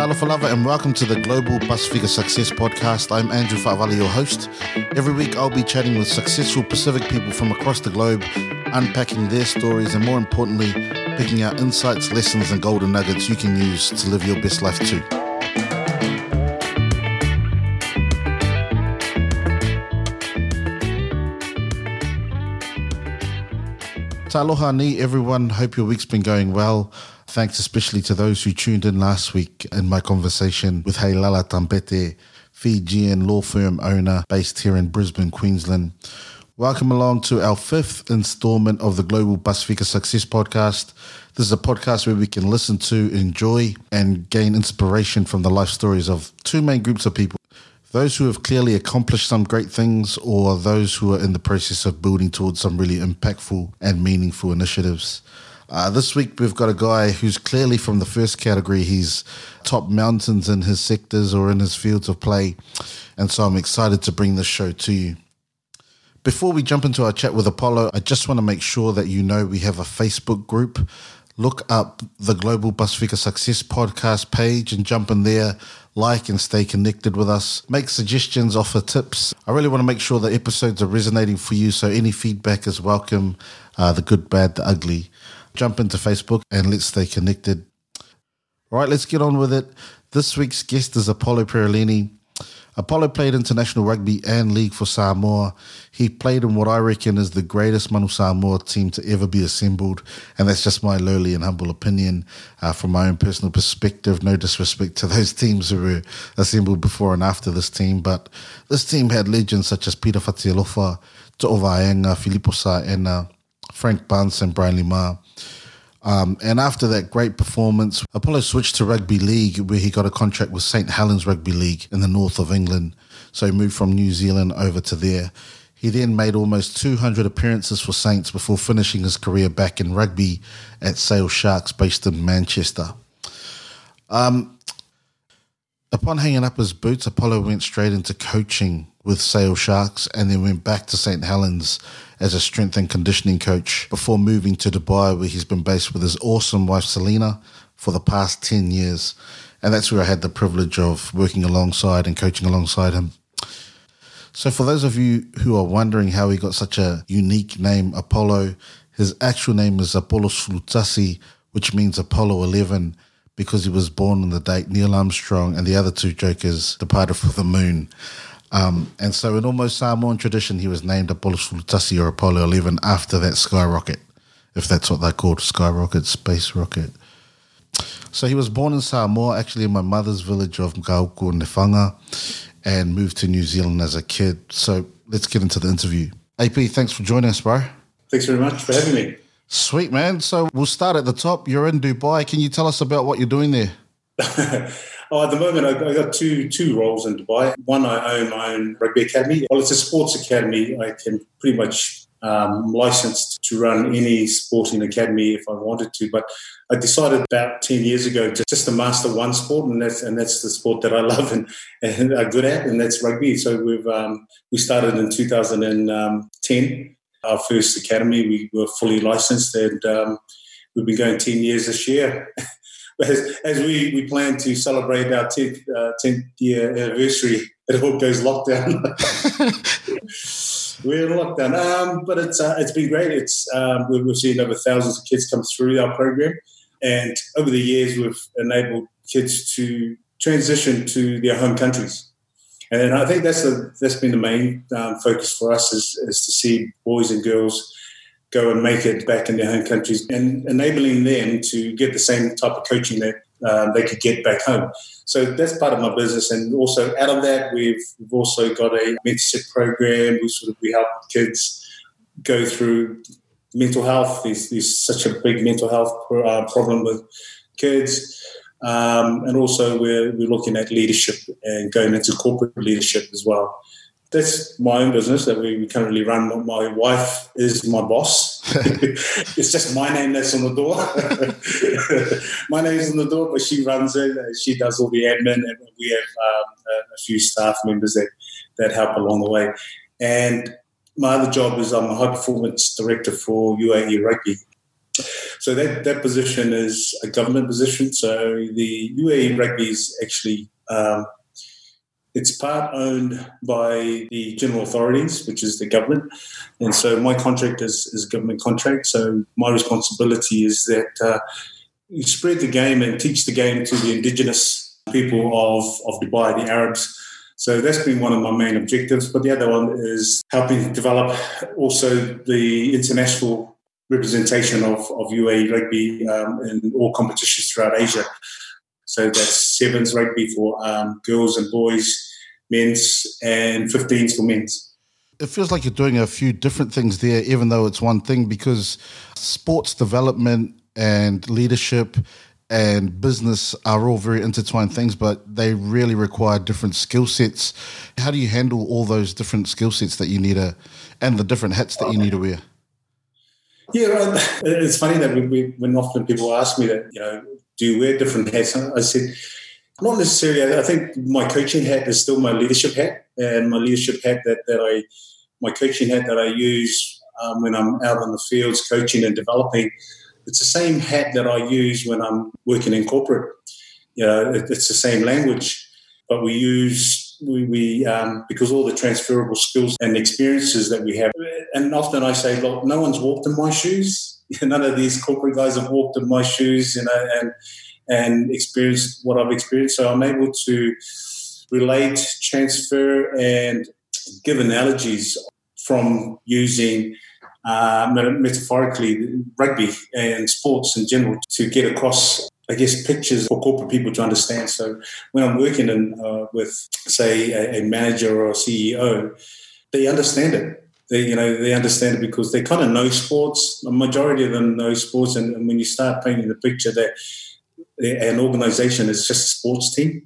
Talofa lava and welcome to the Global Pasifika Success Podcast. I'm Andrew Fa'avali, your host. Every week I'll be chatting with successful Pacific people from across the globe, unpacking their stories and more importantly, picking out insights, lessons and golden nuggets you can use to live your best life too. Taloha ni everyone, hope your week's been going well. Thanks especially to those who tuned in last week in my conversation with Heilala Tampete, Fijian law firm owner based here in Brisbane, Queensland. Welcome along to our fifth installment of the Global Pasifika Success Podcast. This is a podcast where we can listen to, enjoy, and gain inspiration from the life stories of two main groups of people. Those who have clearly accomplished some great things or those who are in the process of building towards some really impactful and meaningful initiatives. This week we've got a guy who's clearly from the first category. He's top mountains in his sectors or in his fields of play. And so I'm excited to bring this show to you. Before we jump into our chat with Apollo, I just want to make sure that you know we have a Facebook group. Look up the Global Pasifika Success Podcast page and jump in there, like and stay connected with us. Make suggestions, offer tips. I really want to make sure that episodes are resonating for you, so any feedback is welcome, the good, bad, the ugly. Jump into Facebook and let's stay connected. All right, let's get on with it. This week's guest is Apollo Perelini. Apollo played international rugby and league for Samoa. He played in what I reckon is the greatest Manu Samoa team to ever be assembled, and that's just my lowly and humble opinion from my own personal perspective. No disrespect to those teams who were assembled before and after this team, but this team had legends such as Peter Fatialofa, To'ovaenga, Filippo Sa'ena, Frank Bunce and Brian Lima. And after that great performance, Apollo switched to rugby league where he got a contract with St Helens Rugby League in the north of England. So he moved from New Zealand over to there. He then made almost 200 appearances for Saints before finishing his career back in rugby at Sale Sharks based in Manchester. Upon hanging up his boots, Apollo went straight into coaching with Sale Sharks and then went back to St Helens as a strength and conditioning coach before moving to Dubai, where he's been based with his awesome wife Selena for the past 10 years. And that's where I had the privilege of working alongside and coaching alongside him. So for those of you who are wondering how he got such a unique name, Apollo, his actual name is Apollos Flutasi, which means Apollo 11, because he was born on the date Neil Armstrong and the other two jokers departed for the moon. And so in almost Samoan tradition, he was named Apollos Flutasi or Apollo 11 after that skyrocket, if that's what they're called, skyrocket, space rocket. So he was born in Samoa, actually in my mother's village of Ngauku, Nefanga, and moved to New Zealand as a kid. So let's get into the interview. AP, thanks for joining us, bro. Thanks very much for having me. Sweet, man. So we'll start at the top. You're in Dubai. Can you tell us about what you're doing there? At the moment, I got two roles in Dubai. One, I own my own rugby academy. Well, it's a sports academy. I can pretty much licensed to run any sporting academy if I wanted to. But I decided about 10 years ago just to master one sport, and that's the sport that I love and are good at, and that's rugby. So we started in 2010. Our first academy, we were fully licensed, and we've been going 10 years this year. As we plan to celebrate our 10th year anniversary, it all goes lockdown. We're in lockdown, but it's been great. We've seen over thousands of kids come through our program, and over the years we've enabled kids to transition to their home countries. And I think that's been the main focus for us is to see boys and girls go and make it back in their home countries and enabling them to get the same type of coaching that they could get back home. So that's part of my business. And also out of that, we've also got a mentorship program. We help kids go through mental health. There's such a big mental health problem with kids. And also we're looking at leadership and going into corporate leadership as well. That's my own business that we currently run. My wife is my boss. It's just my name that's on the door. My name's on the door, but she runs it. She does all the admin, and we have a few staff members that help along the way. And my other job is I'm a high performance director for UAE Rugby. So that position is a government position. So the UAE Rugby is actually it's part owned by the general authorities, which is the government. And so my contract is a government contract. So my responsibility is that you spread the game and teach the game to the indigenous people of Dubai, the Arabs. So that's been one of my main objectives. But the other one is helping develop also the international representation of UAE Rugby in all competitions throughout Asia. So that's sevens rugby for girls and boys, men's, and 15s for men's. It feels like you're doing a few different things there, even though it's one thing, because sports development and leadership and business are all very intertwined things, but they really require different skill sets. How do you handle all those different skill sets that you need and the different hats that you need to wear? Yeah, it's funny that when often people ask me that, do you wear different hats? I said, not necessarily. I think my coaching hat is still my leadership hat, and my leadership hat my coaching hat that I use when I'm out on the fields coaching and developing. It's the same hat that I use when I'm working in corporate. It's the same language, but we use because all the transferable skills and experiences that we have. And often I say, look, no one's walked in my shoes. None of these corporate guys have walked in my shoes, and experienced what I've experienced. So I'm able to relate, transfer, and give analogies from using metaphorically rugby and sports in general to get across, I guess, pictures for corporate people to understand. So when I'm working with, say, a manager or a CEO, they understand it. They understand it because they kind of know sports. The majority of them know sports, and when you start painting the picture that an organization is just a sports team,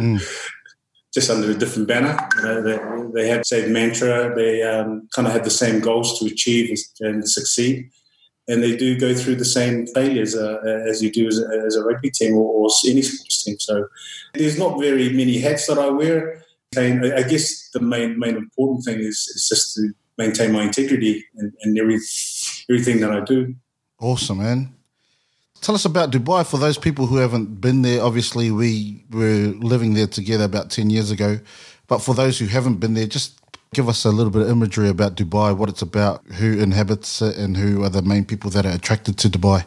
just under a different banner. They have the same mantra. They kind of have the same goals to achieve and succeed. And they do go through the same failures as you do as a rugby team or any sports team. So there's not very many hats that I wear. And I guess the main important thing is just to maintain my integrity in everything that I do. Awesome, man. Tell us about Dubai for those people who haven't been there. Obviously, we were living there together about 10 years ago. But for those who haven't been there, just give us a little bit of imagery about Dubai, what it's about, who inhabits it, and who are the main people that are attracted to Dubai.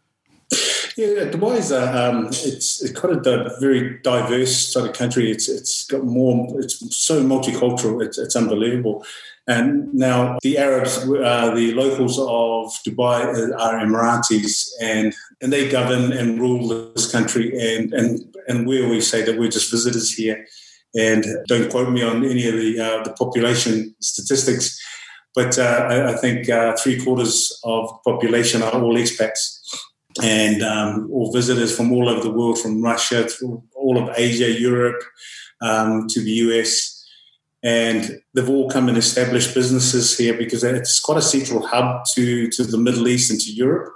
Yeah, Dubai is it's quite a very diverse sort of country. It's so multicultural. It's unbelievable. And now the Arabs, the locals of Dubai are Emiratis, and they govern and rule this country. And we always say that we're just visitors here. And don't quote me on any of the population statistics, but I think 3/4 of the population are all expats and all visitors from all over the world, from Russia through all of Asia, Europe, to the US. And they've all come and established businesses here because it's quite a central hub to the Middle East and to Europe.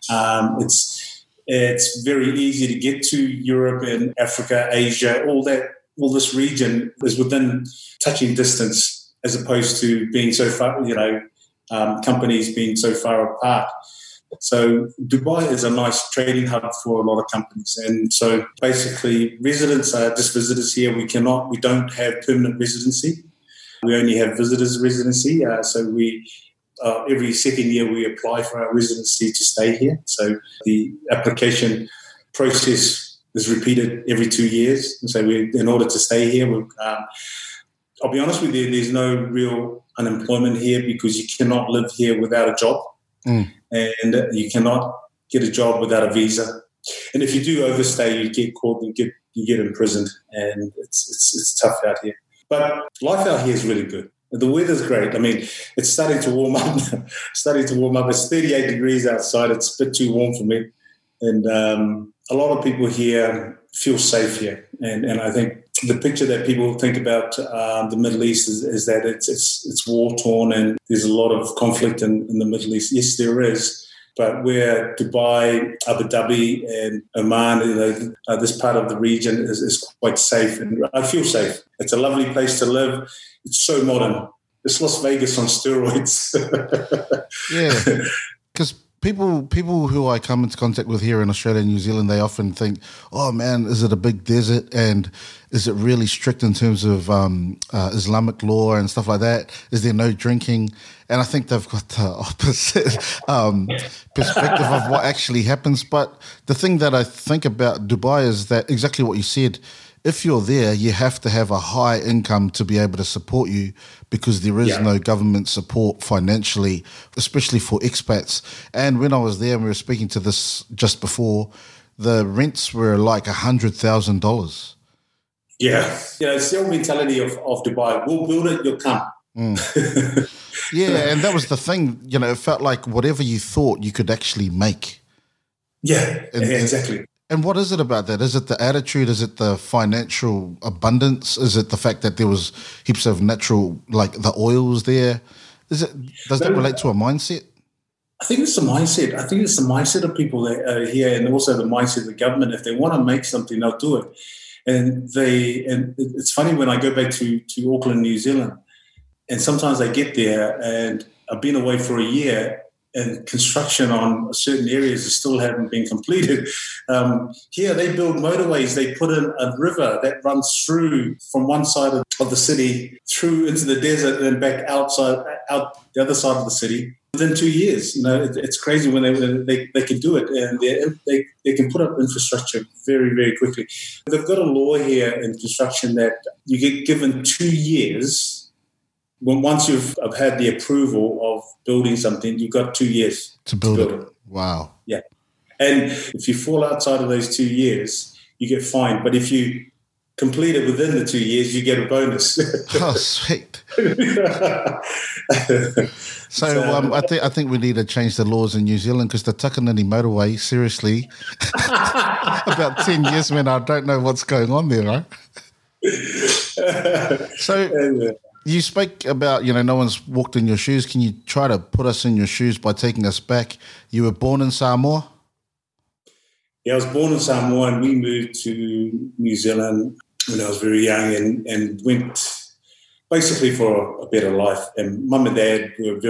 It's very easy to get to Europe and Africa, Asia, all this region is within touching distance as opposed to being so far, companies being so far apart. So Dubai is a nice trading hub for a lot of companies. And so basically residents are just visitors here. We don't have permanent residency. We only have visitors residency. So every second year we apply for our residency to stay here. So the application process is repeated every 2 years. And so in order to stay here, I'll be honest with you, there's no real unemployment here because you cannot live here without a job. And you cannot get a job without a visa. And if you do overstay, you get caught and you get imprisoned, and it's tough out here. But life out here is really good. The weather's great. I mean, it's starting to warm up. It's 38 degrees outside. It's a bit too warm for me. And a lot of people here feel safe here. And I think the picture that people think about the Middle East is that it's war-torn and there's a lot of conflict in the Middle East. Yes, there is. But where Dubai, Abu Dhabi, and Oman, this part of the region is quite safe. And I feel safe. It's a lovely place to live. It's so modern. It's Las Vegas on steroids. Yeah, because People who I come into contact with here in Australia and New Zealand, they often think, oh man, is it a big desert, and is it really strict in terms of Islamic law and stuff like that? Is there no drinking? And I think they've got the opposite perspective of what actually happens. But the thing that I think about Dubai is that exactly what you said. If you're there, you have to have a high income to be able to support you, because there is no government support financially, especially for expats. And when I was there, and we were speaking to this just before, the rents were like $100,000. Yeah. It's the old mentality of Dubai. We'll build it, you'll come. Yeah, and that was the thing. It felt like whatever you thought you could actually make. Yeah, exactly. And what is it about that? Is it the attitude? Is it the financial abundance? Is it the fact that there was heaps of natural, like the oils there? Does that relate to a mindset? I think it's the mindset. I think it's the mindset of people that are here, and also the mindset of the government. If they want to make something, they'll do it. And it's funny when I go back to Auckland, New Zealand, and sometimes I get there and I've been away for a year, and construction on certain areas still haven't been completed. Here they build motorways. They put in a river that runs through from one side of the city through into the desert and back out the other side of the city within 2 years. It's crazy when they can do it, and they can put up infrastructure very, very quickly. They've got a law here in construction that you get given 2 years. Once you've had the approval of building something, you've got 2 years to build it. Wow. Yeah. And if you fall outside of those 2 years, you get fined. But if you complete it within the 2 years, you get a bonus. Oh, sweet. So I think we need to change the laws in New Zealand, because the Takanini motorway, seriously, about 10 years, man, I don't know what's going on there, right? So... You spoke about, no one's walked in your shoes. Can you try to put us in your shoes by taking us back? You were born in Samoa? Yeah, I was born in Samoa, and we moved to New Zealand when I was very young, and went basically for a better life. And mum and dad were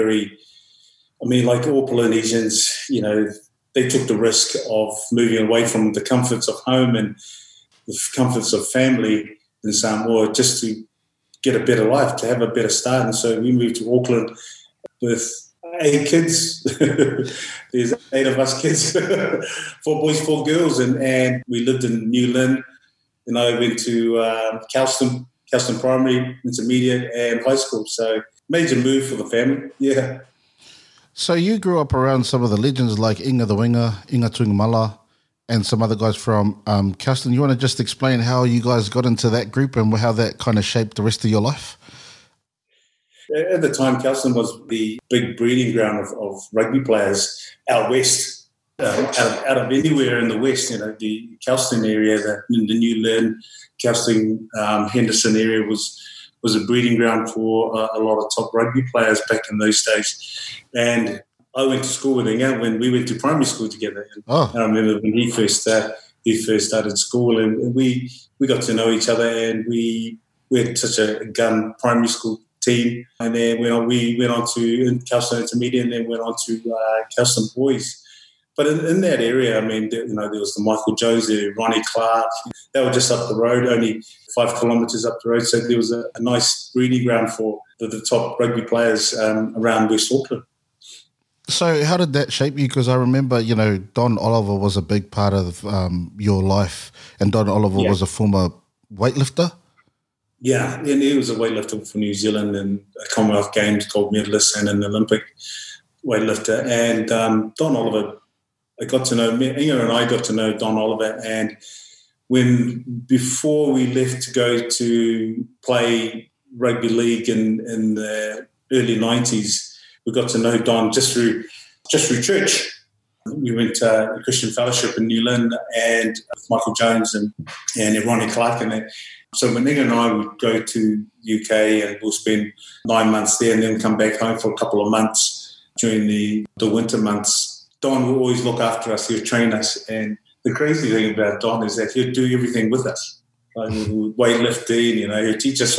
like all Polynesians, they took the risk of moving away from the comforts of home and the comforts of family in Samoa just to get a better life, to have a better start. And so we moved to Auckland with 8 kids. There's 8 of us kids, 4 boys, 4 girls. And we lived in New Lynn. And I went to Kelston Primary, Intermediate, and high school. So major move for the family, yeah. So you grew up around some of the legends like Inga the Winger, Inga Tuingamala, and some other guys from Kelston. You want to just explain how you guys got into that group and how that kind of shaped the rest of your life? At the time, Kelston was the big breeding ground of rugby players out west, out of anywhere in the west. The Kelston area, the New Lynn, Kelston, Henderson area was a breeding ground for a lot of top rugby players back in those days. And I went to school with Inga when we went to primary school together. I remember when he first started school, and we got to know each other, and we had such a gun primary school team. And then we went on to Kelston Intermediate, and then went on to Kelston Boys. But in that area, there was the Michael Jones, the Ronnie Clark. They were just up the road, only 5 kilometres up the road. So there was a nice breeding ground for the top rugby players around West Auckland. So how did that shape you? Because I remember, Don Oliver was a big part of your life, and Don Oliver was a former weightlifter. Yeah, and he was a weightlifter for New Zealand and a Commonwealth Games gold medalist and an Olympic weightlifter. And Don Oliver, Inga and I got to know Don Oliver, and before we left to go to play rugby league in the early 90s, we got to know Don just through church. We went to a Christian fellowship in New Lynn and with Michael Jones and Ronnie Clark in there. So when Inga and I would go to UK, and we'll spend 9 months there and then come back home for a couple of months during the winter months, Don would always look after us. He would train us. And the crazy thing about Don is that he'd do everything with us. Weightlifting, he'd teach us all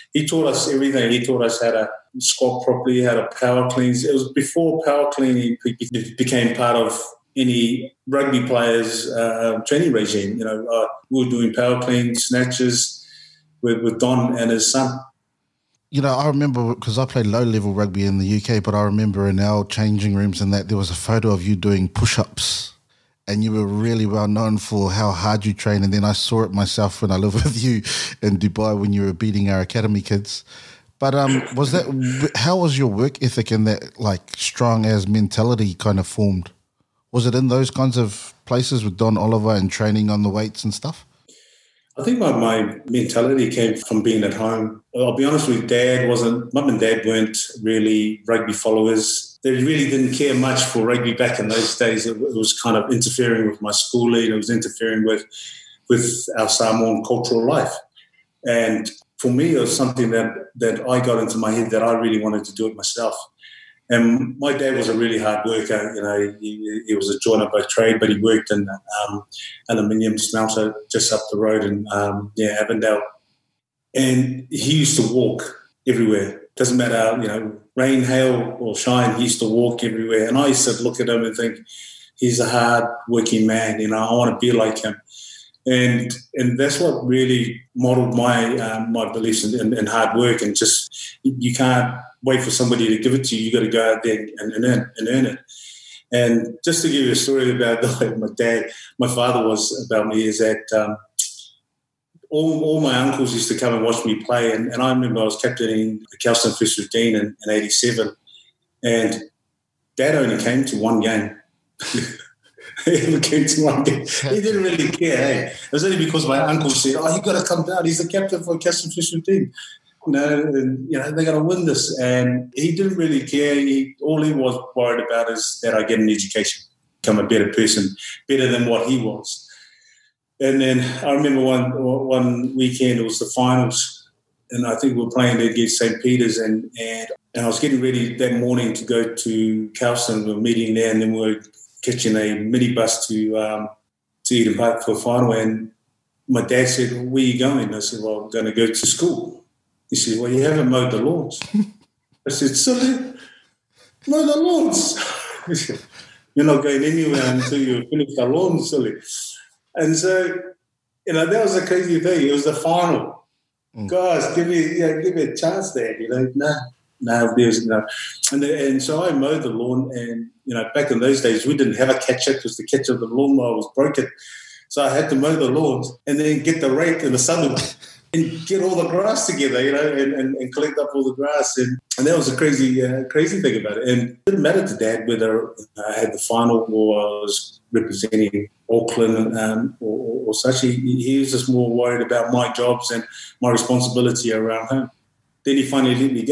he taught us everything. He taught us how to squat properly, how to power cleanse. It was before power cleaning became part of any rugby players' training regime. We were doing power clean snatches with Don and his son. I remember, because I played low-level rugby in the UK, but I remember in our changing rooms and that there was a photo of you doing push-ups, and you were really well known for how hard you train. And then I saw it myself when I lived with you in Dubai when you were beating our academy kids. But how was your work ethic and that like strong as mentality kind of formed? Was it in those kinds of places with Don Oliver and training on the weights and stuff? I think my mentality came from being at home. I'll be honest with you, Mum and Dad weren't really rugby followers. They really didn't care much for rugby back in those days. It was kind of interfering with my schooling. It was interfering with our Samoan cultural life. And for me, it was something that I got into my head that I really wanted to do it myself. And my dad was a really hard worker. He was a joiner by trade, but he worked in aluminium smelter just up the road in Avondale. And he used to walk everywhere. Doesn't matter, rain, hail, or shine. He used to walk everywhere. And I used to look at him and think, he's a hard working man. I want to be like him. And that's what really modeled my beliefs in hard work. And just you can't wait for somebody to give it to you. You got to go out there and earn it. And just to give you a story about my father was about me is that all my uncles used to come and watch me play. And I remember I was captaining the Kelston First 15 in 87. And Dad only came to one game. He only came to one game. He didn't really care. It was only because my uncle said, you got to come down. He's the captain for Kelston First 15. They're going to win this. And he didn't really care. All he was worried about is that I get an education, become a better person, better than what he was. And then I remember one weekend, it was the finals, and I think we were playing against St. Peter's, and I was getting ready that morning to go to Kelston. We were meeting there, and then we were catching a minibus to Eden Park for a final. And my dad said, where are you going? I said, well, I'm going to go to school. He said, well, you haven't mowed the lawns. I said, silly, mow the lawns. He said, you're not going anywhere until you finish the lawns, silly. And so, that was a crazy thing. It was the final. Guys, give me a chance there. No, there's no. And so I mowed the lawn, and back in those days we didn't have a catcher because the catcher of the lawnmower was broken. So I had to mow the lawns and then get the rake and the summer and get all the grass together, and collect up all the grass. And that was a crazy thing about it. And it didn't matter to Dad whether I had the final or I was representing Auckland or such. He was just more worried about my jobs and my responsibility around home. Then he finally let me go.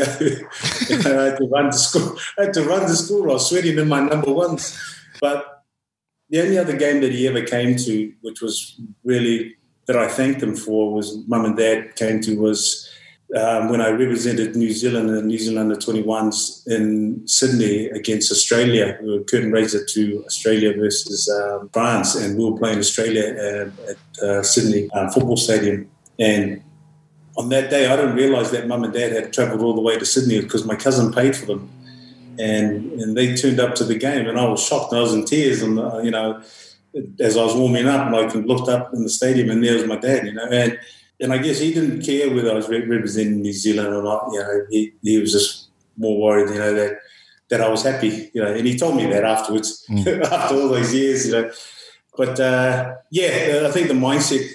I had to run to school. I was sweating in my number ones. But the only other game that he ever came to, which was really that I thanked him for, was Mum and Dad came to, was when I represented New Zealand and New Zealand under-21s in Sydney against Australia. We were curtain raiser to Australia versus France, and we were playing Australia at Sydney Football Stadium. And on that day, I didn't realise that Mum and Dad had travelled all the way to Sydney because my cousin paid for them. And they turned up to the game, and I was shocked. I was in tears, and as I was warming up, and I looked up in the stadium, and there was my dad. And I guess he didn't care whether I was representing New Zealand or not. He was just more worried, that I was happy. And he told me that afterwards, after all those years. But I think the mindset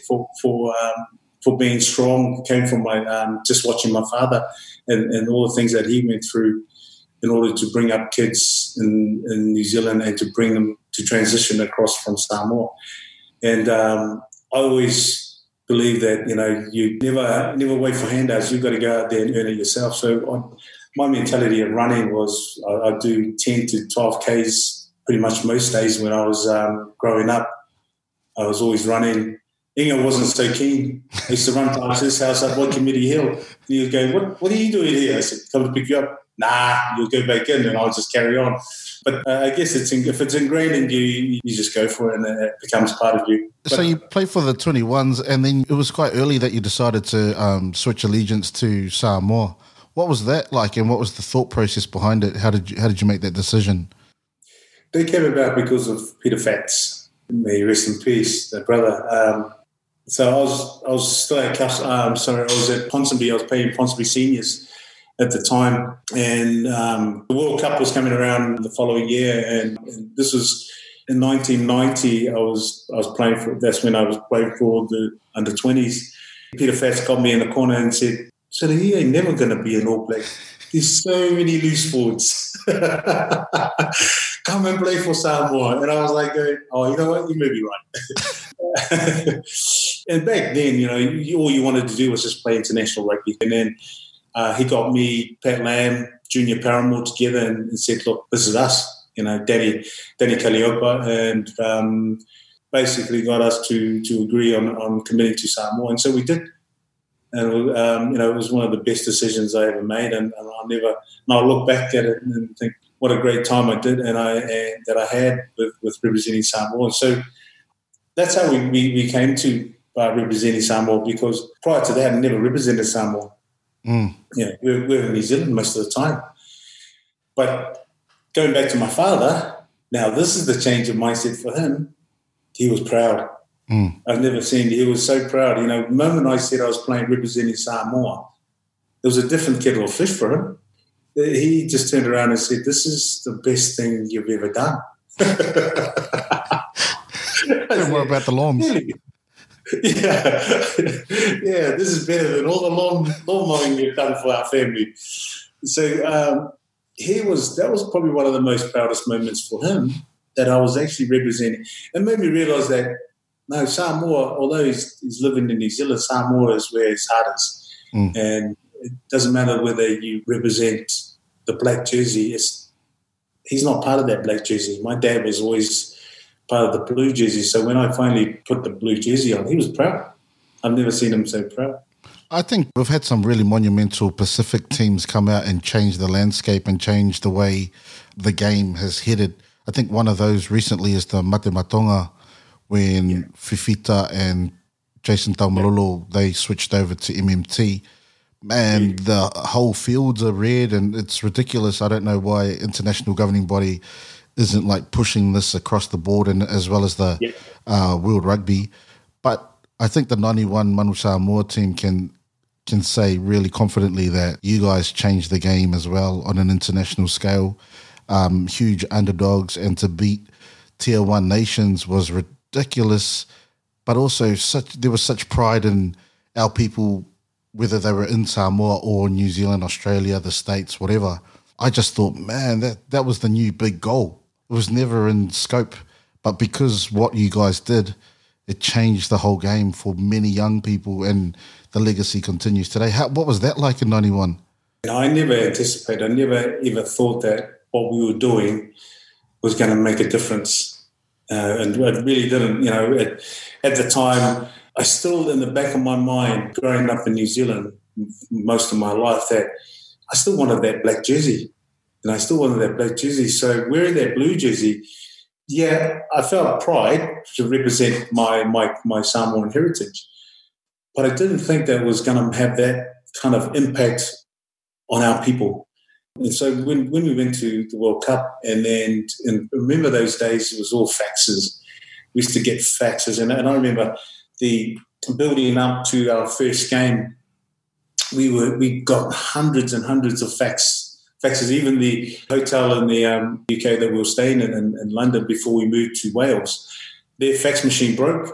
for being strong came from my just watching my father and all the things that he went through in order to bring up kids in New Zealand and to bring them to transition across from Samoa. And I always believe that, you never wait for handouts. You've got to go out there and earn it yourself. So my mentality of running was I do 10 to 12 Ks pretty much most days when I was growing up. I was always running. Inga wasn't so keen. I used to run past his house up Waikimiri Hill. He would go, what are you doing here? I said, come to pick you up. Nah, you'll go back in, and I'll just carry on. But I guess if it's ingrained in you, you just go for it and it becomes part of you. But, so you played for the 21s, and then it was quite early that you decided to switch allegiance to Samoa. What was that like, and what was the thought process behind it? How did you make that decision? They came about because of Peter Fats. May he rest in peace, their brother. So I was still at I was at Ponsonby. I was playing Ponsonby Seniors at the time, and the World Cup was coming around the following year, and this was in 1990. I was playing for. That's when I was playing for the under-20s. Peter Fats got me in the corner and said, "So he ain't never going to be an All Black. There's so many loose forwards. Come and play for Samoa." And I was like, "Oh, you know what? You may be right." And back then, all you wanted to do was just play international rugby. And then he got me, Pat Lamb, Junior Paramore together and said, "Look, this is us." Danny Kaliopa, and basically got us to agree on committing to Samoa. And so we did. And it was one of the best decisions I ever made, and I'll look back at it and think what a great time I did, and that I had with representing Samoa. And so that's how we came to representing Samoa, because prior to that I never represented Samoa. We're in New Zealand most of the time. But going back to my father, now this is the change of mindset for him. He was proud. I've never seen, he was so proud. The moment I said I was representing Samoa, there was a different kettle of fish for him. He just turned around and said, "This is the best thing you've ever done." Don't worry about the lawns. Really? Yeah, this is better than all the lawn mowing you've done for our family. So that was probably one of the most proudest moments for him, that I was actually representing. It made me realise that, no, Samoa, although he's living in New Zealand, Samoa is where his heart is. And it doesn't matter whether you represent the black jersey. He's not part of that black jersey. My dad was always part of the blue jersey. So when I finally put the blue jersey on, he was proud. I've never seen him so proud. I think we've had some really monumental Pacific teams come out and change the landscape and change the way the game has headed. I think one of those recently is the Mate Matonga, when Fifita and Jason Taumalolo, they switched over to MMT. And the whole fields are red, and it's ridiculous. I don't know why international governing body isn't pushing this across the board, and as well as the World Rugby. But I think the 91 Manu Samoa team can say really confidently that you guys changed the game as well on an international scale. Huge underdogs, and to beat Tier 1 nations was ridiculous, but also there was such pride in our people, whether they were in Samoa or New Zealand, Australia, the States, whatever. I just thought, man, that was the new big goal. It was never in scope, but because what you guys did, it changed the whole game for many young people, and the legacy continues today. What was that like in 91? I never anticipated, I never ever thought that what we were doing was going to make a difference. And it really didn't. At the time, I still, in the back of my mind, growing up in New Zealand most of my life, that I still wanted that black jersey. And I still wanted that black jersey. So wearing that blue jersey, I felt pride to represent my Samoan heritage. But I didn't think that was going to have that kind of impact on our people. And so when we went to the World Cup, and remember those days, it was all faxes. We used to get faxes. And I remember the building up to our first game, we got hundreds and hundreds of faxes. Even the hotel in the UK that we were staying in London before we moved to Wales, their fax machine broke.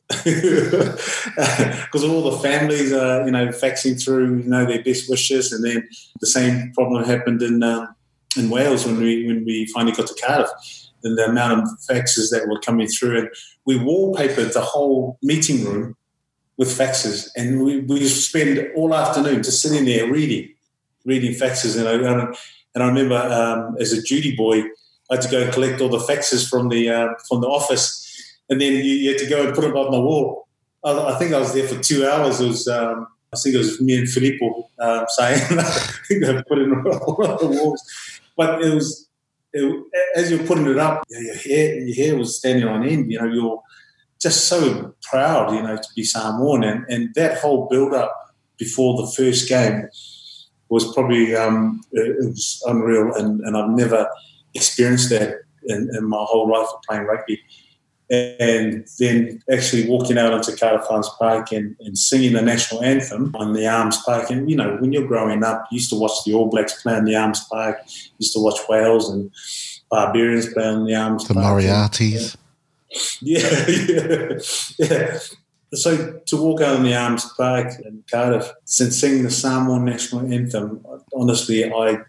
Because all the families are, faxing through, their best wishes, and then the same problem happened in Wales when we finally got to Cardiff, and the amount of faxes that were coming through, and we wallpapered the whole meeting room with faxes, and we spend all afternoon just sitting there reading faxes, and I remember as a duty boy, I had to go and collect all the faxes from the office. And then you had to go and put them on the wall. I think I was there for 2 hours. It was, I think it was me and Filippo saying, I think I put it on all the walls. But it was as you're putting it up, your hair was standing on end. You're just so proud, to be Samoan. And that whole build-up before the first game was probably it was unreal, and I've never experienced that in my whole life of playing rugby. And then actually walking out onto Carter Farms Park and singing the national anthem on the Arms Park. And, when you're growing up, you used to watch the All Blacks play on the Arms Park, used to watch Wales and Barbarians play on the Arms Park. The Moriartys. Yeah. So to walk out on the Arms Park in Cardiff and sing the Samoan national anthem, honestly,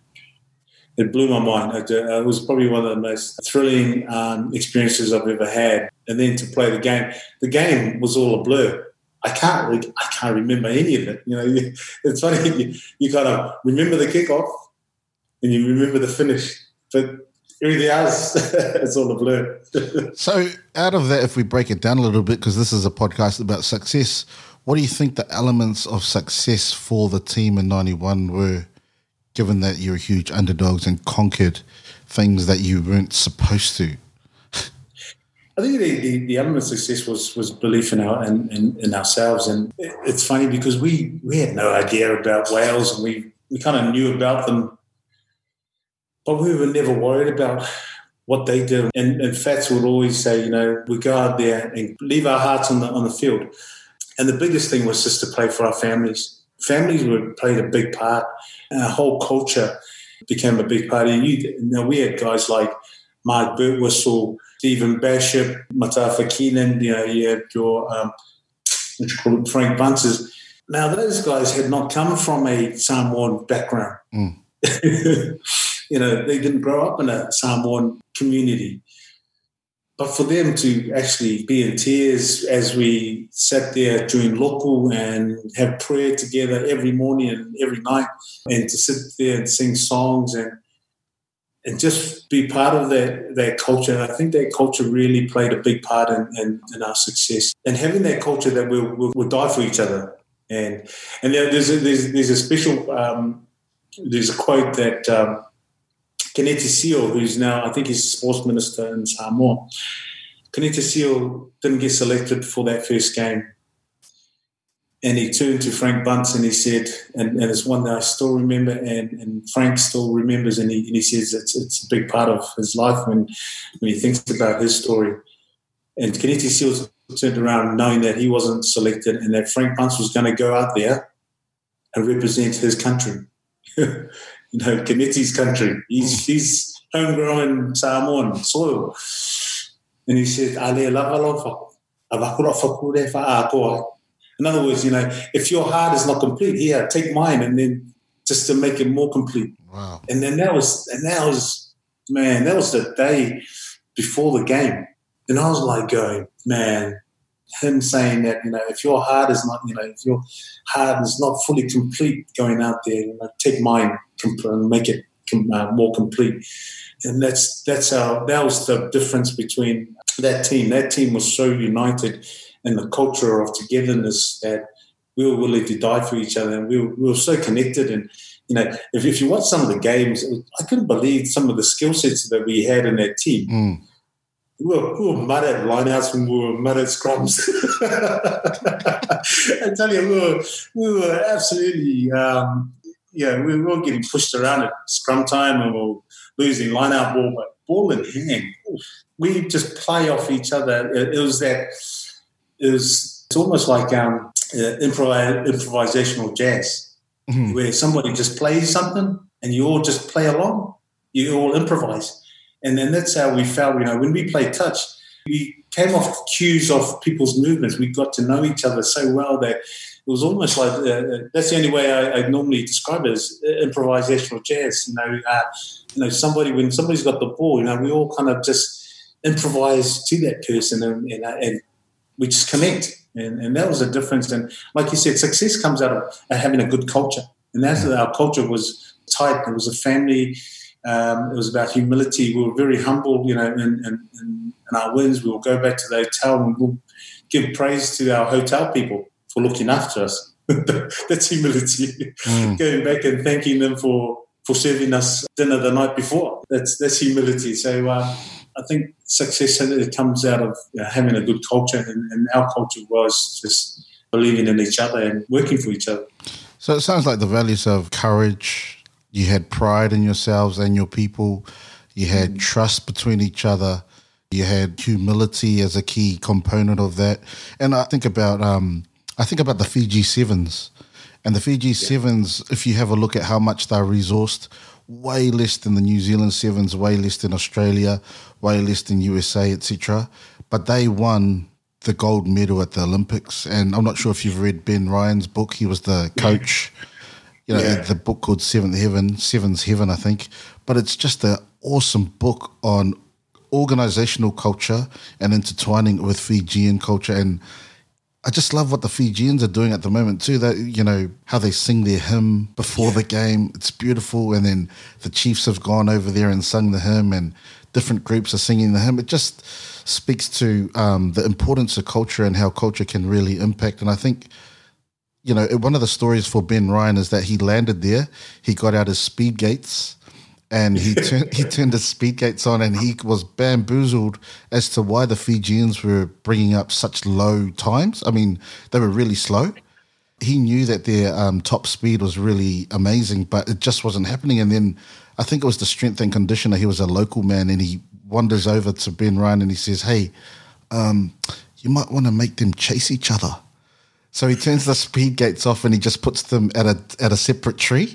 it blew my mind. It was probably one of the most thrilling experiences I've ever had. And then to play the game was all a blur. I can't remember any of it. It's funny. You kind of remember the kickoff and you remember the finish, but everything else, it's all a blur. So out of that, if we break it down a little bit, because this is a podcast about success, what do you think the elements of success for the team in 91 were, given that you're huge underdogs and conquered things that you weren't supposed to? I think the element of success was belief in ourselves. And it's funny because we had no idea about Wales, and we kind of knew about them, but we were never worried about what they did. And Fats would always say, we go out there and leave our hearts on the field. And the biggest thing was just to play for our families. Families played a big part. Our whole culture became a big part. We had guys like Mark Birtwistle, Stephen Bashop, Matafa Keenan, you had your, Frank Bunces. Now, those guys had not come from a Samoan background. Mm. They didn't grow up in a Samoan community. But for them to actually be in tears as we sat there during local and have prayer together every morning and every night, and to sit there and sing songs and just be part of that culture. I think that culture really played a big part in our success. And having that culture that we'll die for each other. And there's a special there's a quote that Keneti Seal, who's now, I think he's sports minister in Samoa. Keneti Seal didn't get selected for that first game. And he turned to Frank Bunce and he said, and it's one that I still remember, and Frank still remembers, and he says it's a big part of his life when he thinks about his story. And Keneti Seal turned around knowing that he wasn't selected and that Frank Bunce was going to go out there and represent his country. Keneti's country. He's homegrown Samoan soil. And he said, in other words, if your heart is not complete, here, take mine, and then just to make it more complete. Wow. And then that was the day before the game. And I was like going, man, him saying that, if your heart is not, if your heart is not fully complete going out there, take mine and make it more complete. And that was the difference between that team. That team was so united, and the culture of togetherness that we were willing to die for each other, and we were so connected. And if you watch some of the games, I couldn't believe some of the skill sets that we had in that team. Mm. We were mud at lineouts and we were mud at scrums. I tell you, we were absolutely, we weren't getting pushed around at scrum time and we were losing lineout ball, but ball in hand. We just play off each other. It's almost like improvisational jazz, mm-hmm. where somebody just plays something and you all just play along. You all improvise. And then that's how we felt, when we played touch, we came off cues of people's movements. We got to know each other so well that it was almost like, that's the only way I normally describe it, as improvisational jazz. When somebody's got the ball, we all kind of just improvise to that person and we just connect. And that was the difference. And like you said, success comes out of having a good culture. And that's our culture was tight. It was a family. It was about humility. We were very humble, in our wins. We will go back to the hotel and we'll give praise to our hotel people for looking after us. That's humility. Going back and thanking them for for serving us dinner the night before. That's humility. So I think success comes out of having a good culture, and our culture was just believing in each other and working for each other. So it sounds like the values of courage, you had pride in yourselves and your people, you had trust between each other, you had humility as a key component of that. And I think about the Fiji Sevens. And the Fiji Sevens, if you have a look at how much they're resourced, way less than the New Zealand Sevens, way less than Australia, way less than USA, etc. But they won the gold medal at the Olympics. And I'm not sure if you've read Ben Ryan's book. He was the coach. The book called Seven's Heaven, I think. But it's just an awesome book on organizational culture and intertwining it with Fijian culture. And I just love what the Fijians are doing at the moment too. That, how they sing their hymn before the game. It's beautiful. And then the Chiefs have gone over there and sung the hymn, and different groups are singing the hymn. It just speaks to the importance of culture and how culture can really impact. And I think, one of the stories for Ben Ryan is that he landed there, he got out his speed gates, and he turned his speed gates on, and he was bamboozled as to why the Fijians were bringing up such low times. I mean, they were really slow. He knew that their top speed was really amazing, but it just wasn't happening. And then I think it was the strength and conditioner. He was a local man, and he wanders over to Ben Ryan and he says, "Hey, you might want to make them chase each other." So he turns the speed gates off and he just puts them at a separate tree.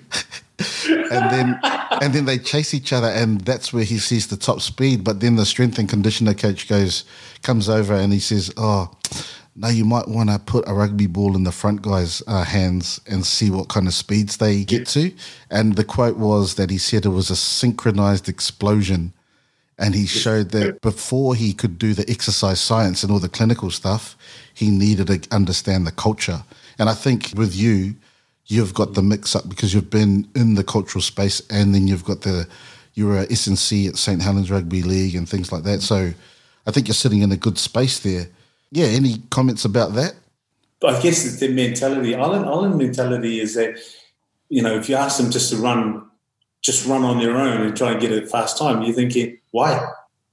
and then they chase each other, and that's where he sees the top speed. But then the strength and conditioner coach comes over and he says, "Oh, no, you might want to put a rugby ball in the front guys' hands and see what kind of speeds they get to." And the quote was that he said it was a synchronized explosion. And he showed that before he could do the exercise science and all the clinical stuff, he needed to understand the culture. And I think with you've got the mix-up because you've been in the cultural space, and then you're a S&C at St. Helens Rugby League and things like that. So I think you're sitting in a good space there. Yeah, any comments about that? I guess it's the mentality. Island mentality is that, if you ask them just to run on their own and try and get a fast time, you're thinking, why?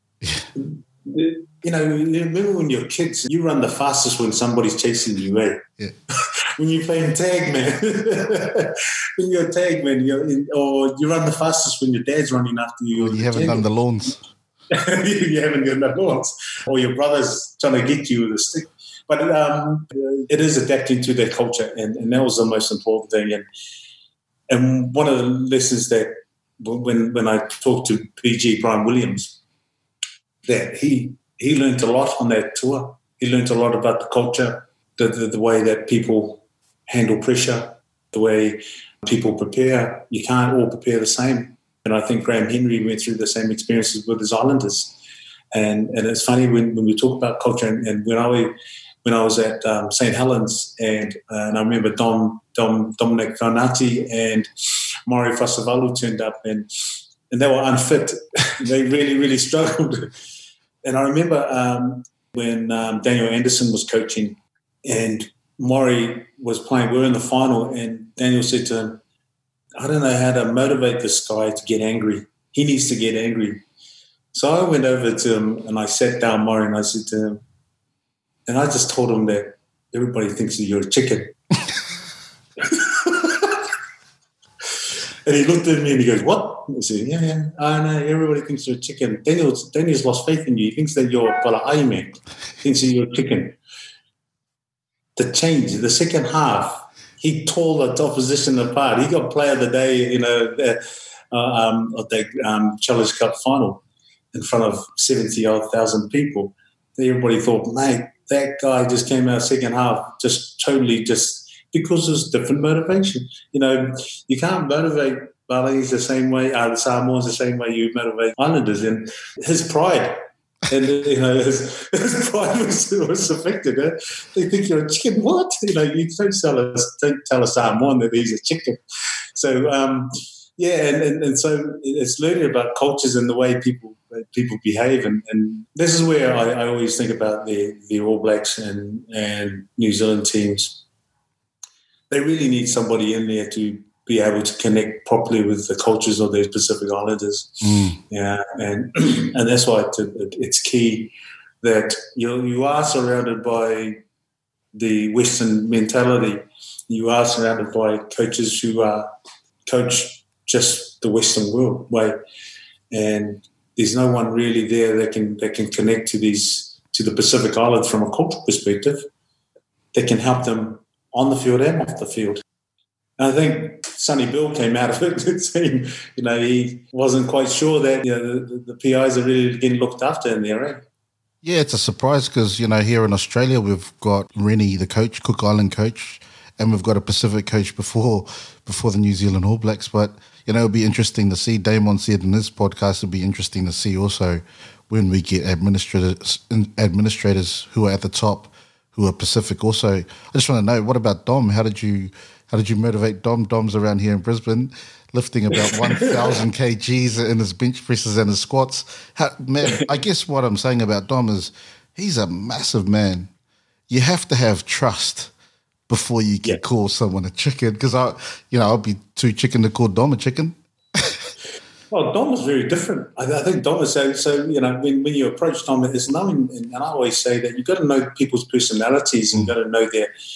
Remember when you're kids, you run the fastest when somebody's chasing you, eh? Yeah. When you're playing tag, man. When you're a tag, man, or you run the fastest when your dad's running after you. When you haven't done the lawns. You haven't done the lawns. Or your brother's trying to get you with a stick. But it is adapting to their culture, and that was the most important thing. And one of the lessons that when I talked to PG Brian Williams, that he learned a lot on that tour. He learned a lot about the culture, the way that people handle pressure, the way people prepare. You can't all prepare the same. And I think Graham Henry went through the same experiences with his Islanders. And it's funny when we talk about culture, and when I was at St. Helens, and I remember Dominic Vanati and Maury Fasavalu turned up, and they were unfit. They really, really struggled. And I remember when Daniel Anderson was coaching and Maury was playing, we were in the final, and Daniel said to him, "I don't know how to motivate this guy to get angry. He needs to get angry." So I went over to him and I sat down Maury and I said to him, and I just told him that everybody thinks that you're a chicken. And he looked at me and he goes, "What?" I said, yeah. I know, everybody thinks you're a chicken. Daniel's lost faith in you. He thinks that you're a pala'ai man. He thinks that you're a chicken. The change, the second half, he tore the opposition apart. He got player of the day, of the Challenge Cup final in front of 70,000 people. Everybody thought, mate, that guy just came out second half, because there's different motivation. You can't motivate Balinese the same way, the Samoans the same way you motivate Islanders. And his pride, and his pride was affected. They think you're a chicken. What? You don't tell a Samoan that he's a chicken. So and so it's learning about cultures and the way people behave, and this is where I always think about the All Blacks and New Zealand teams. They really need somebody in there to be able to connect properly with the cultures of those Pacific Islanders. Yeah, and and that's why it's key that you are surrounded by the Western mentality. You are surrounded by coaches who coach just the Western world way, and there's no one really there that can connect to the Pacific Islands from a cultural perspective. That can help them on the field and off the field. And I think Sonny Bill came out of it saying, he wasn't quite sure that the PIs are really getting looked after in there, right? Yeah, it's a surprise because, here in Australia, we've got Rennie, the coach, Cook Island coach, and we've got a Pacific coach before the New Zealand All Blacks. But, it'll be interesting to see. Damon said in his podcast, it'll be interesting to see also when we get administrators who are at the top, who are Pacific also. I just want to know, what about Dom? How did you motivate Dom? Dom's around here in Brisbane, lifting about 1,000 kgs in his bench presses and his squats. Man, I guess what I'm saying about Dom is he's a massive man. You have to have trust before you can call someone a chicken, because I'll be too chicken to call Dom a chicken. Well, Dom was very different. I think Dom is so when you approach Dom, it's knowing, and I always say that you've got to know people's personalities and you've got to know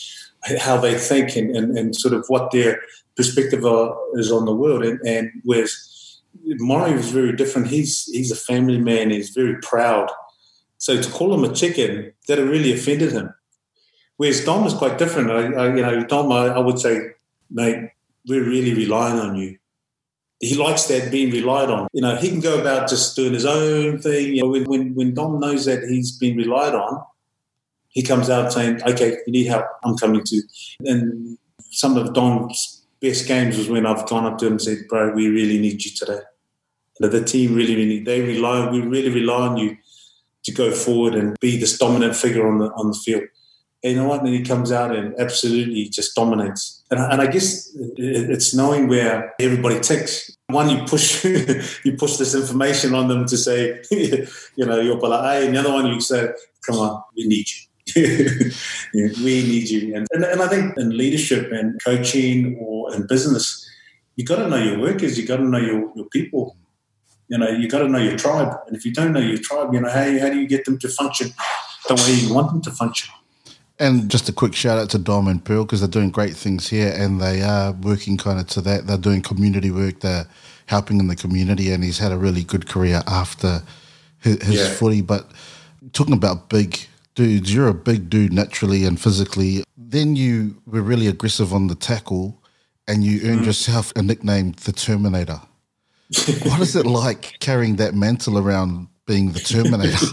how they think and sort of what their perspective is on the world. And whereas Maury was very different. He's a family man. He's very proud. So to call him a chicken, that really offended him. Whereas Dom is quite different. Dom, I would say, mate, we're really relying on you. He likes that being relied on. He can go about just doing his own thing. When Dom knows that he's been relied on, he comes out saying, okay, you need help, I'm coming to you. And some of Dom's best games was when I've gone up to him and said, bro, we really need you today. The team we really rely on you to go forward and be this dominant figure on the field. And you know what? And then he comes out and absolutely just dominates. And I guess it's knowing where everybody ticks. One, you push this information on them to say, you're pala, and the other one you say, come on, we need you. We need you. And I think in leadership and coaching or in business, you got to know your workers. You got to know your people. You got to know your tribe. And if you don't know your tribe, how do you get them to function the way you want them to function? And just a quick shout out to Dom and Pearl, because they're doing great things here and they are working kind of to that. They're doing community work. They're helping in the community, and he's had a really good career after his footy. But talking about big dudes, you're a big dude naturally and physically. Then you were really aggressive on the tackle and you earned yourself a nickname, the Terminator. What is it like carrying that mantle around, being the Terminator?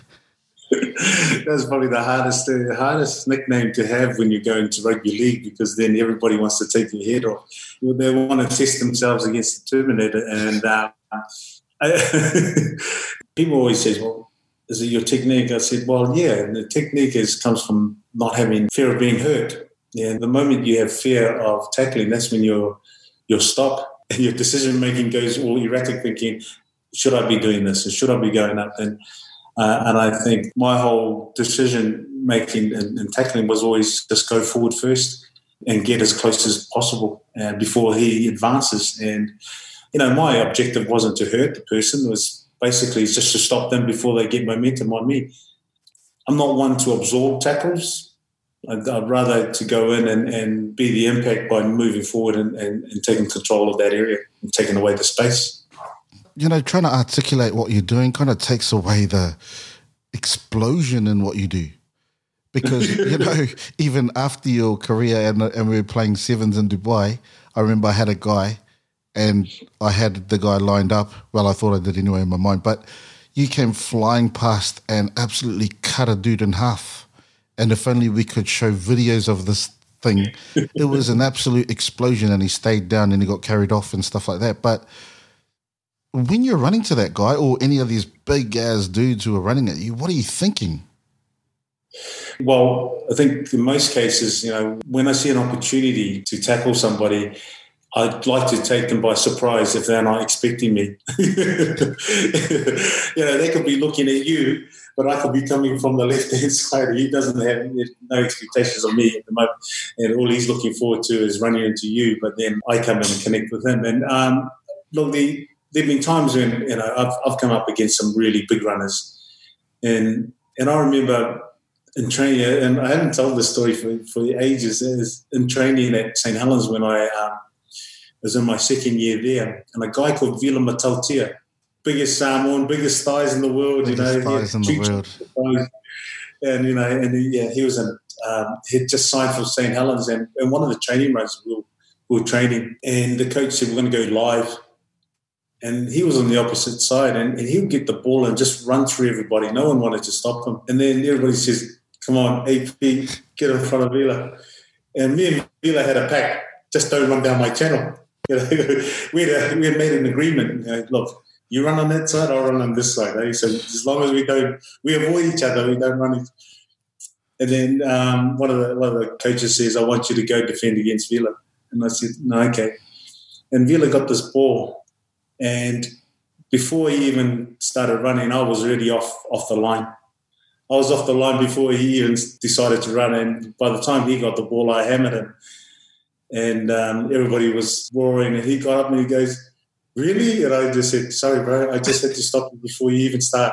That's probably the hardest nickname to have when you go into rugby league, because then everybody wants to take your head off. They want to test themselves against the Terminator. And people always say, well, is it your technique? I said, well, yeah, and the technique comes from not having fear of being hurt. Yeah, the moment you have fear of tackling, that's when you're stopped. Your decision-making goes all erratic, thinking, should I be doing this or should I be going up? And I think my whole decision-making and tackling was always just go forward first and get as close as possible before he advances. And, my objective wasn't to hurt the person. It was basically just to stop them before they get momentum on me. I'm not one to absorb tackles. I'd rather to go in and be the impact by moving forward and taking control of that area and taking away the space. Trying to articulate what you're doing kind of takes away the explosion in what you do. Because, even after your career and we were playing sevens in Dubai, I remember I had a guy and I had the guy lined up. Well, I thought I did anyway in my mind. But you came flying past and absolutely cut a dude in half. And if only we could show videos of this thing, it was an absolute explosion, and he stayed down and he got carried off and stuff like that. But when you're running to that guy or any of these big-ass dudes who are running at you, what are you thinking? Well, I think in most cases, when I see an opportunity to tackle somebody, I'd like to take them by surprise if they're not expecting me. They could be looking at you, but I could be coming from the left-hand side. He doesn't have no expectations of me at the moment, and all he's looking forward to is running into you. But then I come in and connect with him. And look, there've been times when I've come up against some really big runners, and I remember in training, and I haven't told this story for ages. Is in training at St. Helens when I was in my second year there, and a guy called Vila Matautia, biggest Samoan, biggest thighs in the world, thighs in the world. And he was he'd just signed for St. Helens, and one of the training runs we were training, and the coach said we're going to go live, and he was on the opposite side, and he would get the ball and just run through everybody. No one wanted to stop him, and then everybody says, "Come on, AP, get in front of Vila," and me and Vila had a pact: just don't run down my channel. We had made an agreement. Look, you run on that side, I'll run on this side. Eh? So as long as we avoid each other, we don't run. And then one of the coaches says, "I want you to go defend against Vila," and I said, "No, okay." And Vila got this ball, and before he even started running, I was already off the line. I was off the line before he even decided to run, and by the time he got the ball, I hammered him. And everybody was roaring, and he got up and he goes, "Really?" And I just said, "Sorry, bro, I just had to stop you before you even start."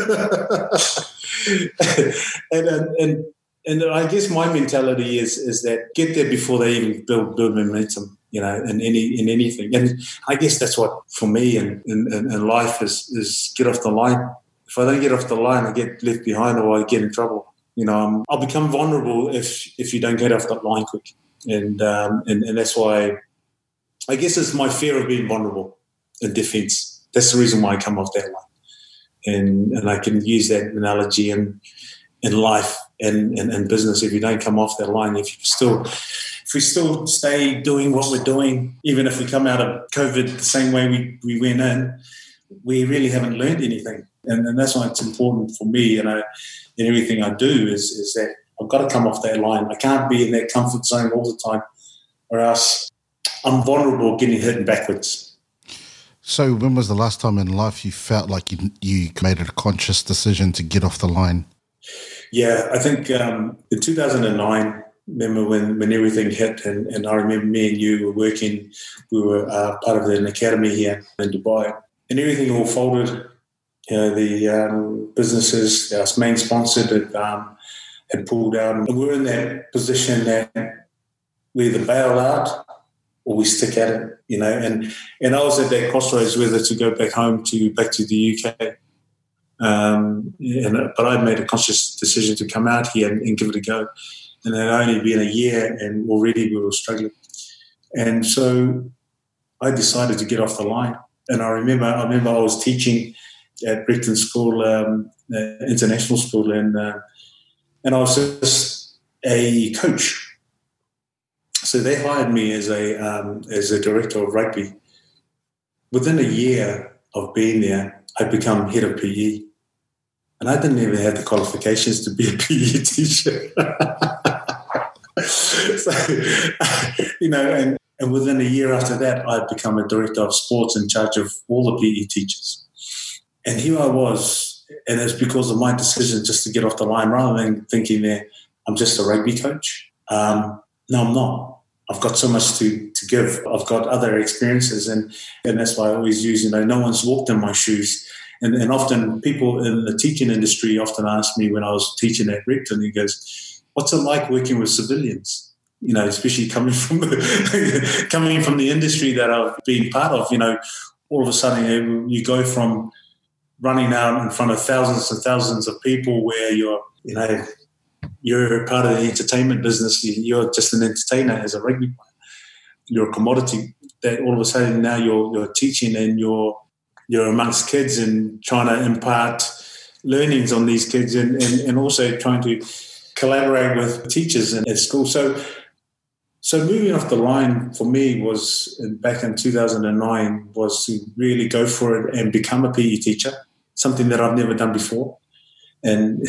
and I guess my mentality is that get there before they even build momentum, in anything. And I guess that's what for me in life is get off the line. If I don't get off the line, I get left behind or I get in trouble. I'll become vulnerable if you don't get off that line quick. And that's why I guess it's my fear of being vulnerable in defence. That's the reason why I come off that line. And I can use that analogy in life and business. If you don't come off that line, if we still stay doing what we're doing, even if we come out of COVID the same way we went in, we really haven't learned anything. And that's why it's important for me, in everything I do is that I've got to come off that line. I can't be in that comfort zone all the time, or else I'm vulnerable getting hit backwards. So when was the last time in life you felt like you made a conscious decision to get off the line? Yeah, I think in 2009, remember when everything hit, and I remember me and you were working, we were part of an academy here in Dubai, and everything all folded. The businesses, our main sponsor had pulled out, and we're in that position that we either bail out or we stick at it, and I was at that crossroads whether to go back to the UK. But I made a conscious decision to come out here and give it a go. And it had only been a year, and already we were struggling. And so I decided to get off the line. And I remember I was teaching at Brighton School, international school, and I was just a coach. So they hired me as a director of rugby. Within a year of being there, I'd become head of PE. And I didn't even have the qualifications to be a PE teacher. So, and within a year after that, I'd become a director of sports in charge of all the PE teachers. And here I was, and it's because of my decision just to get off the line rather than thinking that I'm just a rugby coach. No, I'm not. I've got so much to give. I've got other experiences, and that's why I always use, no one's walked in my shoes. And often people in the teaching industry often ask me when I was teaching at Repton, he goes, "What's it like working with civilians?" Especially coming from the industry that I've been part of. All of a sudden you go from running out in front of thousands and thousands of people where you're part of the entertainment business. You're just an entertainer as a rugby player. You're a commodity that all of a sudden now you're teaching and you're amongst kids and trying to impart learnings on these kids and also trying to collaborate with teachers at school. So moving off the line for me was, back in 2009, was to really go for it and become a PE teacher, something that I've never done before. And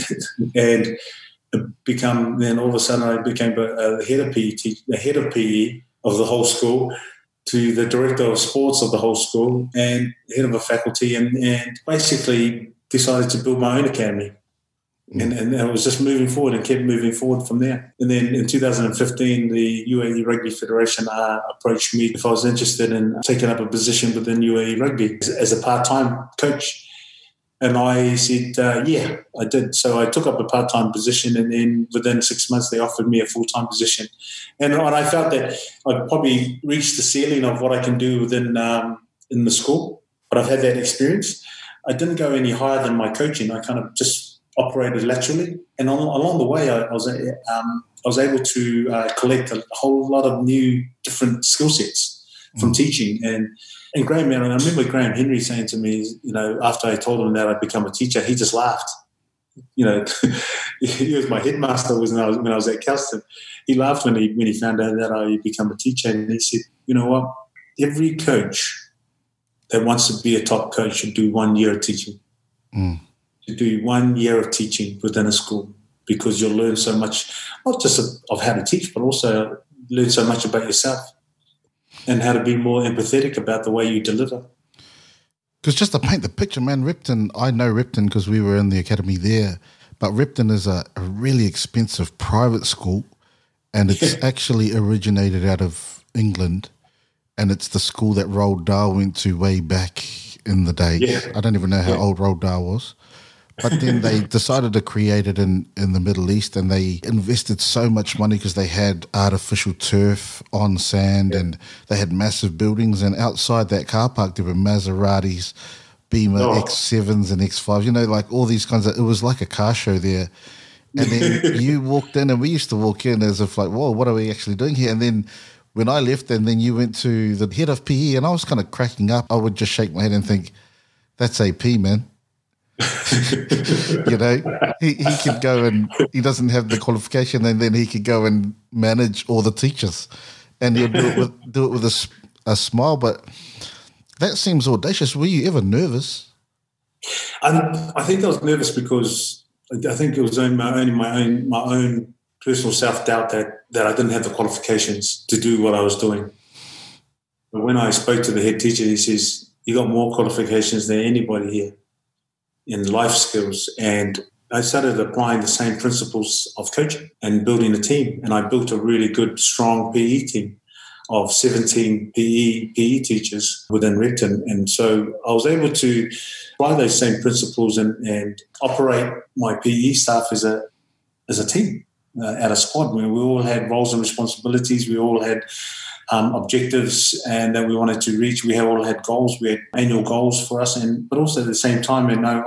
then all of a sudden I became a head of PE of the whole school. to the director of sports of the whole school and head of a faculty, and basically decided to build my own academy. And I was just moving forward and kept moving forward from there. And then in 2015, the UAE Rugby Federation approached me if I was interested in taking up a position within UAE Rugby as a part-time coach. And I said, yeah, I did. So I took up a part-time position, and then within 6 months, they offered me a full-time position. And I felt that I'd probably reached the ceiling of what I can do within in the school, but I've had that experience. I didn't go any higher than my coaching. I kind of just operated laterally, and along the way, I was able to collect a whole lot of new, different skill sets from teaching. And Graham, man, I remember Graham Henry saying to me, after I told him that I'd become a teacher, he just laughed. He was my headmaster when I was at Kelston. He laughed when he found out that I become a teacher, and he said, "You know what? Every coach that wants to be a top coach should do 1 year of teaching." To do 1 year of teaching within a school, because you'll learn so much, not just of how to teach, but also learn so much about yourself and how to be more empathetic about the way you deliver. Because just to paint the picture, man, Repton, I know Repton because we were in the academy there, but Repton is a really expensive private school, and it's actually originated out of England, and it's the school that Roald Dahl went to way back in the day. Yeah. I don't even know how old Roald Dahl was. But then they decided to create it in the Middle East, and they invested so much money because they had artificial turf on sand, and they had massive buildings. And outside that car park, there were Maseratis, Beamer X7s and X5s, like all these kinds of, it was like a car show there. And then you walked in, and we used to walk in as if like, whoa, what are we actually doing here? And then when I left, and then you went to the head of PE, and I was kind of cracking up. I would just shake my head and think, that's AP, man. He could go, and he doesn't have the qualification, and then he could go and manage all the teachers, and he'll do it with a smile. But that seems audacious. Were you ever nervous? I think I was nervous because I think it was only my own personal self-doubt that I didn't have the qualifications to do what I was doing. But when I spoke to the head teacher, he says, "You got more qualifications than anybody here in life skills." And I started applying the same principles of coaching and building a team. And I built a really good, strong PE team of 17 PE teachers within Repton. And so I was able to apply those same principles and operate my PE staff as a team, at a squad. We all had roles and responsibilities. We all had objectives and that we wanted to reach. We all had goals. We had annual goals for us, but also at the same time,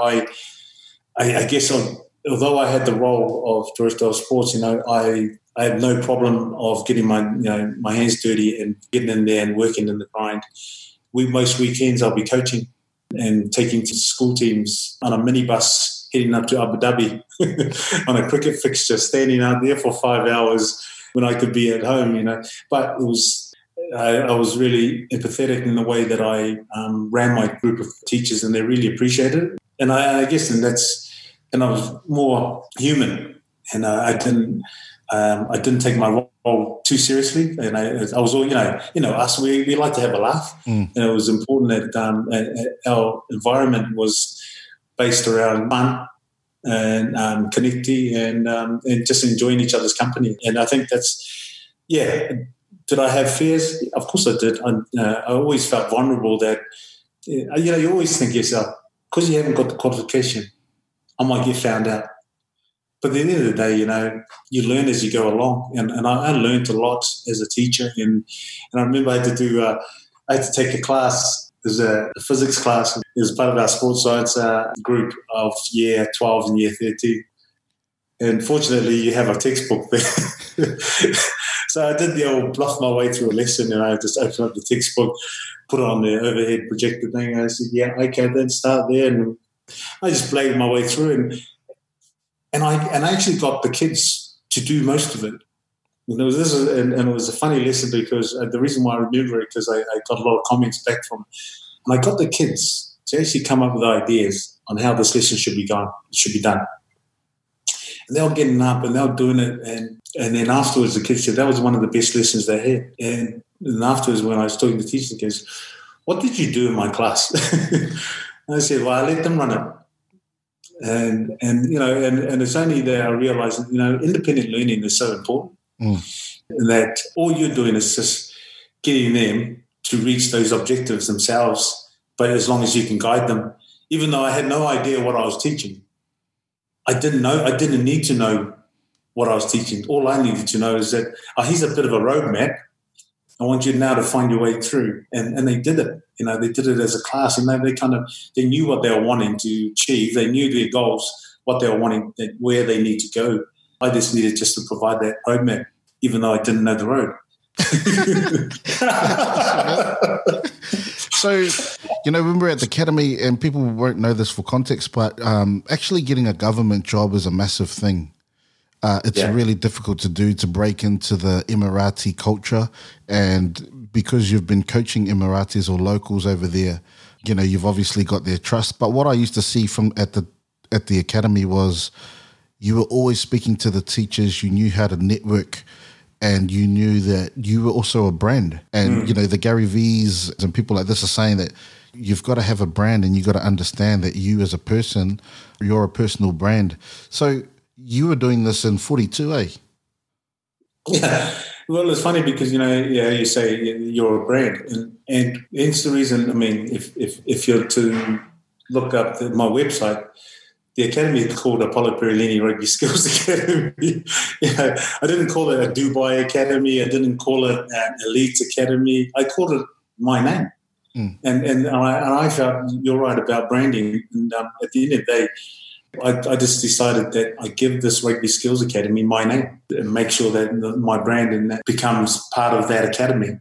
I guess although I had the role of director of sports, I had no problem of getting my hands dirty and getting in there and working in the grind. Most weekends I'll be coaching and taking to school teams on a minibus heading up to Abu Dhabi on a cricket fixture, standing out there for 5 hours when I could be at home, But it was I was really empathetic in the way that I ran my group of teachers, and they really appreciated it. And I guess I was more human, and I didn't take my role too seriously. And I was all, us, we like to have a laugh. And it was important that our environment was based around fun and connecting and just enjoying each other's company. And I think that's, Did I have fears? Of course I did. I always felt vulnerable that, you always think yourself, because you haven't got the qualification, I might get found out. But at the end of the day, you learn as you go along. And I learned a lot as a teacher. And I remember I had to take a class. It was a physics class. It was part of our sports science group of year 12 and year 13. And fortunately, you have a textbook there. So I did the old bluff my way through a lesson, and I just opened up the textbook, put it on the overhead projector thing. I said, yeah, okay, then start there. And I just played my way through. And I actually got the kids to do most of it. And it was a funny lesson because the reason why I remember it, because I got a lot of comments back from, and I got the kids to actually come up with ideas on how this lesson should be done. And they were getting up and they were doing it. And then afterwards, the kids said that was one of the best lessons they had. And And afterwards, when I was talking to the teacher, he goes, "What did you do in my class?" And I said, "Well, I let them run it." And it's only there I realized, independent learning is so important. And that all you're doing is just getting them to reach those objectives themselves, but as long as you can guide them. Even though I had no idea what I was teaching, I didn't need to know what I was teaching. All I needed to know is that, here's a bit of a roadmap. I want you now to find your way through. And they did it. They did it as a class, and they knew what they were wanting to achieve. They knew their goals, what they were wanting, where they need to go. I just needed just to provide that roadmap, even though I didn't know the road. So, when we're at the academy, and people won't know this for context, but actually getting a government job is a massive thing. It's really difficult to break into the Emirati culture. And because you've been coaching Emiratis or locals over there, you've obviously got their trust. But what I used to see at the academy was you were always speaking to the teachers. You knew how to network, and you knew that you were also a brand. And, the Gary V's and people like this are saying that you've got to have a brand, and you've got to understand that you as a person, you're a personal brand. So you were doing this in 42, eh? Yeah. Well, it's funny because, you say you're a brand. And it's the reason, if you're to look up my website, the academy is called Apollo Perelini Rugby Skills Academy. I didn't call it a Dubai Academy. I didn't call it an Elite Academy. I called it my name. And I felt you're right about branding. And at the end of the day, I just decided that I give this Rugby Skills Academy my name and make sure that my brand and that becomes part of that academy.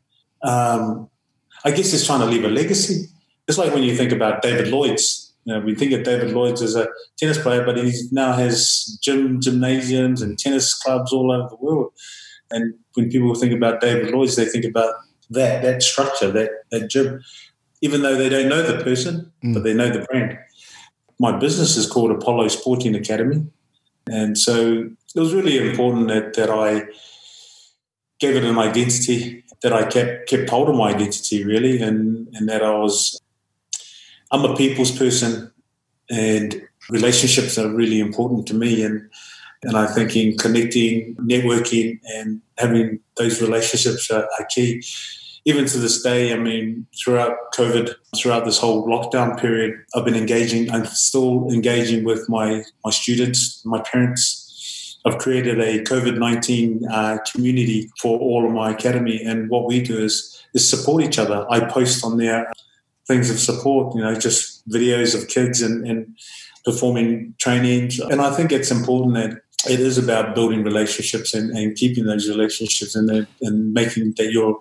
I guess it's trying to leave a legacy. It's like when you think about David Lloyd's. We think of David Lloyd's as a tennis player, but he now has gymnasiums and tennis clubs all over the world. And when people think about David Lloyd's, they think about that structure, that gym, even though they don't know the person, but they know the brand. My business is called Apollo Sporting Academy. And so it was really important that I gave it an identity, that I kept hold of my identity, really, and that I'm a people's person, and relationships are really important to me. And I think in connecting, networking, and having those relationships are key. Even to this day, throughout COVID, throughout this whole lockdown period, I'm still engaging with my students, my parents. I've created a COVID-19 community for all of my academy. And what we do is support each other. I post on there things of support, just videos of kids and performing trainings. And I think it's important that it is about building relationships and keeping those relationships and making that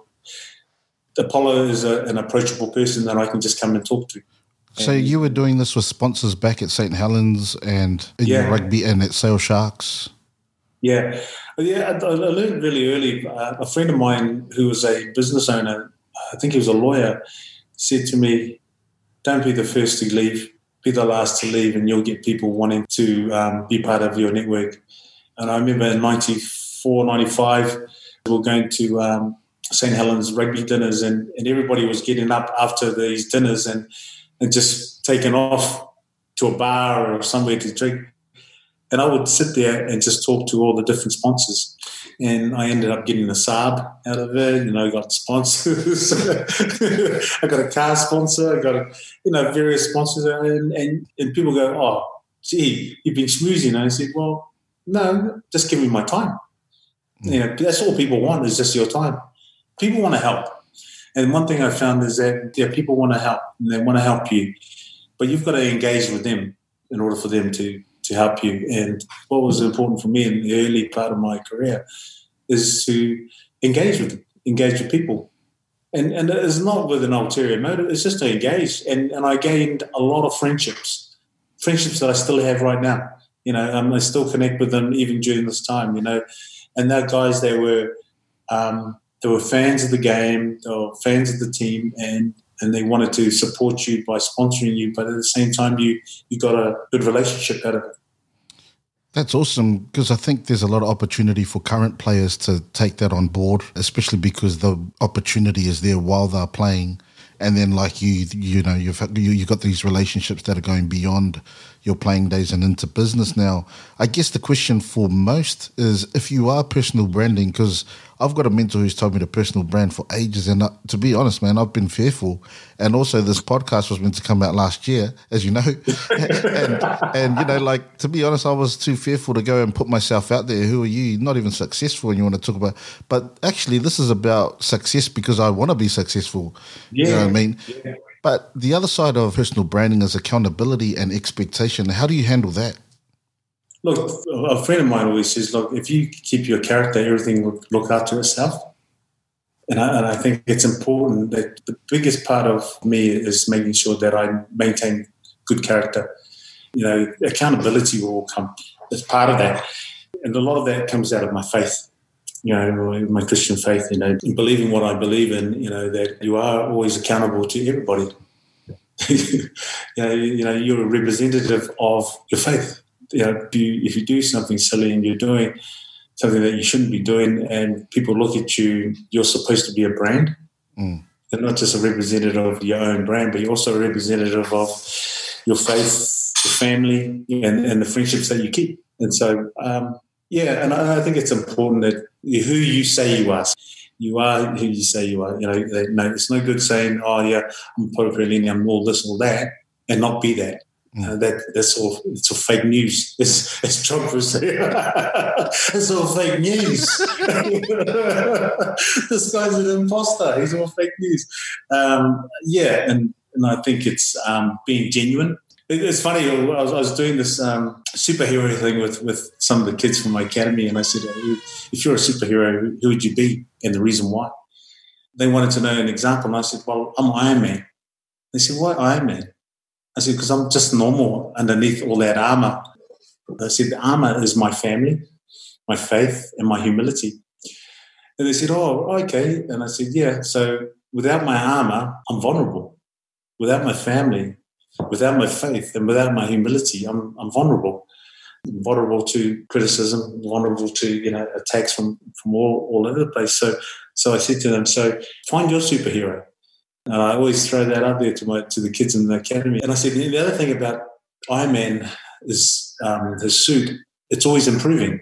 Apollo is an approachable person that I can just come and talk to. So you were doing this with sponsors back at St. Helens and in your rugby and at Sale Sharks? Yeah. I learned really early. A friend of mine who was a business owner, I think he was a lawyer, said to me, "Don't be the first to leave, be the last to leave, and you'll get people wanting to be part of your network." And I remember in 94, 95, we were going to St. Helens rugby dinners, and everybody was getting up after these dinners and just taking off to a bar or somewhere to drink. And I would sit there and just talk to all the different sponsors. And I ended up getting a Saab out of it. I got sponsors. I got a car sponsor. I got various sponsors. And people go, "Oh, gee, you've been schmoozing." And I said, "Well, no, just give me my time." That's all people want is just your time. People want to help. And one thing I found is that people want to help, and they want to help you. But you've got to engage with them in order for them to help you. And what was important for me in the early part of my career is to engage with people. And it's not with an ulterior motive, it's just to engage. And I gained a lot of friendships that I still have right now. I still connect with them even during this time, And they're guys, they were fans of the game, they were fans of the team, and they wanted to support you by sponsoring you, but at the same time, you got a good relationship out of it. That's awesome, because I think there's a lot of opportunity for current players to take that on board, especially because the opportunity is there while they're playing. And then, like you know, you've got these relationships that are going beyond your playing days and into business now. I guess the question for most is, if you are personal branding, because I've got a mentor who's told me to personal brand for ages, and to be honest, man, I've been fearful. And also, this podcast was meant to come out last year, as you know, and you know, like, to be honest, I was too fearful to go and put myself out there. Who are you? Not even successful, and you want to talk about. But actually, this is about success because I want to be successful. Yeah. You know what I mean? Yeah. But the other side of personal branding is accountability and expectation. How do you handle that? Look, a friend of mine always says, look, if you keep your character, everything will look after itself. And I think it's important that the biggest part of me is making sure that I maintain good character. You know, accountability will come as part of that. And a lot of that comes out of my faith, you know, my Christian faith, you know, in believing what I believe in, you know, that you are always accountable to everybody. you know, you're a representative of your faith. You know, if you do something silly and you're doing something that you shouldn't be doing, and people look at you, you're supposed to be a brand. You're not just a representative of your own brand, but you're also a representative of your faith, your family, and the friendships that you keep. And so, and I think it's important that who you say you are who you say you are. You know, no, it's no good saying, "Oh, yeah, I'm Pope Relini, I'm all this, all that," and not be that. That's all. It's all fake news. It's Trump was saying. It's all fake news. This guy's an imposter. He's all fake news. And I think it's being genuine. It's funny. I was doing this superhero thing with some of the kids from my academy, and I said, "If you're a superhero, who would you be, and the reason why?" They wanted to know an example, and I said, "Well, I'm Iron Man." They said, "Why Iron Man?" I said, because I'm just normal underneath all that armor. I said, the armor is my family, my faith, and my humility. And they said, oh, okay. And I said, yeah. So without my armor, I'm vulnerable. Without my family, without my faith, and without my humility, I'm vulnerable. I'm vulnerable to criticism, vulnerable to attacks from all over the place. So I said to them, so find your superhero. And I always throw that up there to the kids in the academy. And I said, the other thing about Iron Man is his suit, it's always improving.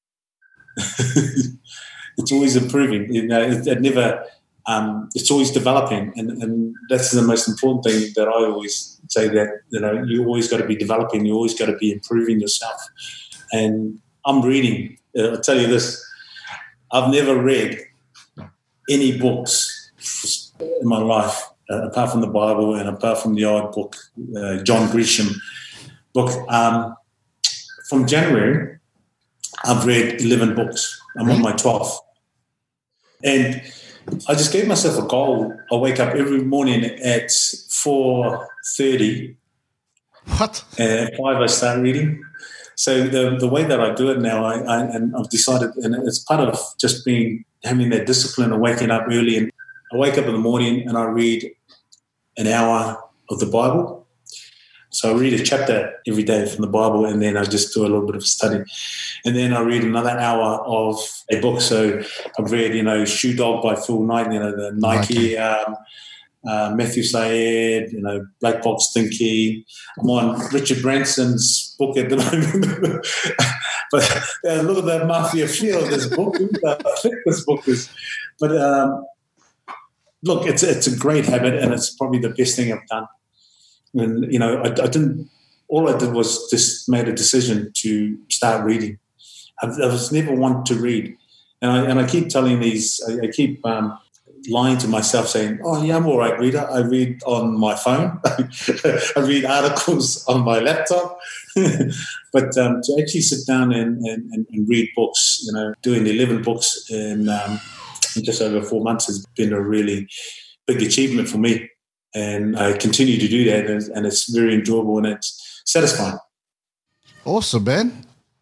It's always improving. It never, it's always developing. And that's the most important thing that I always say, that, you always got to be developing. You always got to be improving yourself. And I'm reading. I'll tell you this. I've never read any books in my life, apart from the Bible and apart from the odd book, John Grisham book. From January, I've read 11 books. I'm on my 12th. And I just gave myself a goal. I wake up every morning at 4:30. What? And at 5 I start reading. So the way that I do it now, I've decided, and it's part of just having that discipline of waking up early. And I wake up in the morning and I read an hour of the Bible. So I read a chapter every day from the Bible, and then I just do a little bit of study. And then I read another hour of a book. So I've read, Shoe Dog by Phil Knight, the Nike, Matthew Syed, Black Box Thinking. I'm on Richard Branson's book at the moment. But look at that Mafia feel of this book. I think this book is. But look, it's a great habit, and it's probably the best thing I've done. And, I didn't, all I did was just made a decision to start reading. I was never one to read. And I keep telling I keep lying to myself saying, oh, yeah, I'm all right reader. I read on my phone. I read articles on my laptop. But to actually sit down and read books, doing 11 books in just over 4 months has been a really big achievement for me. And I continue to do that, and it's very enjoyable and it's satisfying. Awesome, man.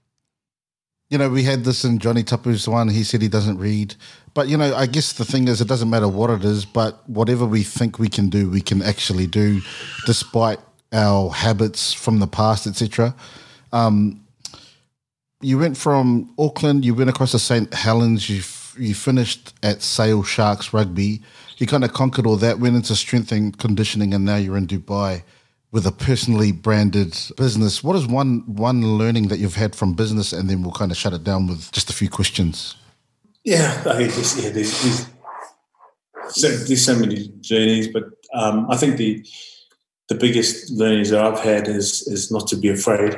We had this in Johnny Tapu's one. He said he doesn't read. But, I guess the thing is, it doesn't matter what it is, but whatever we think we can do, we can actually do, despite our habits from the past, etc. you went from Auckland, you went across to St. Helens, you finished at Sale Sharks Rugby. You kind of conquered all that, went into strength and conditioning, and now you're in Dubai with a personally branded business. What is one learning that you've had from business, and then we'll kind of shut it down with just a few questions? Yeah, there's so many journeys, but I think the biggest learnings that I've had is not to be afraid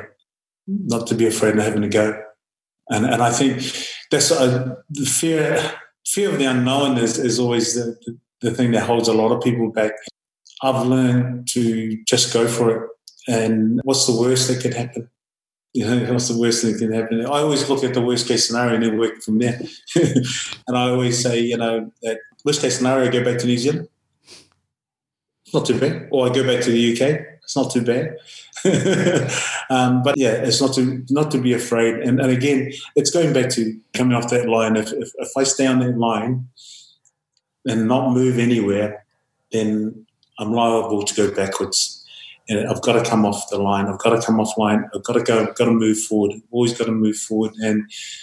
of having a go. And I think that's the fear of the unknown is always the thing that holds a lot of people back. I've learned to just go for it. And what's the worst that could happen? What's the worst that can happen? I always look at the worst case scenario and then work from there. And I always say, that worst case scenario, I go back to New Zealand. It's not too bad. Or I go back to the UK. It's not too bad. But yeah, it's not to be afraid. And again, it's going back to coming off that line. If I stay on that line and not move anywhere, then I'm liable to go backwards. And I've got to come off the line. I've got to come offline. I've got to go. I've got to move forward. Always got to move forward. And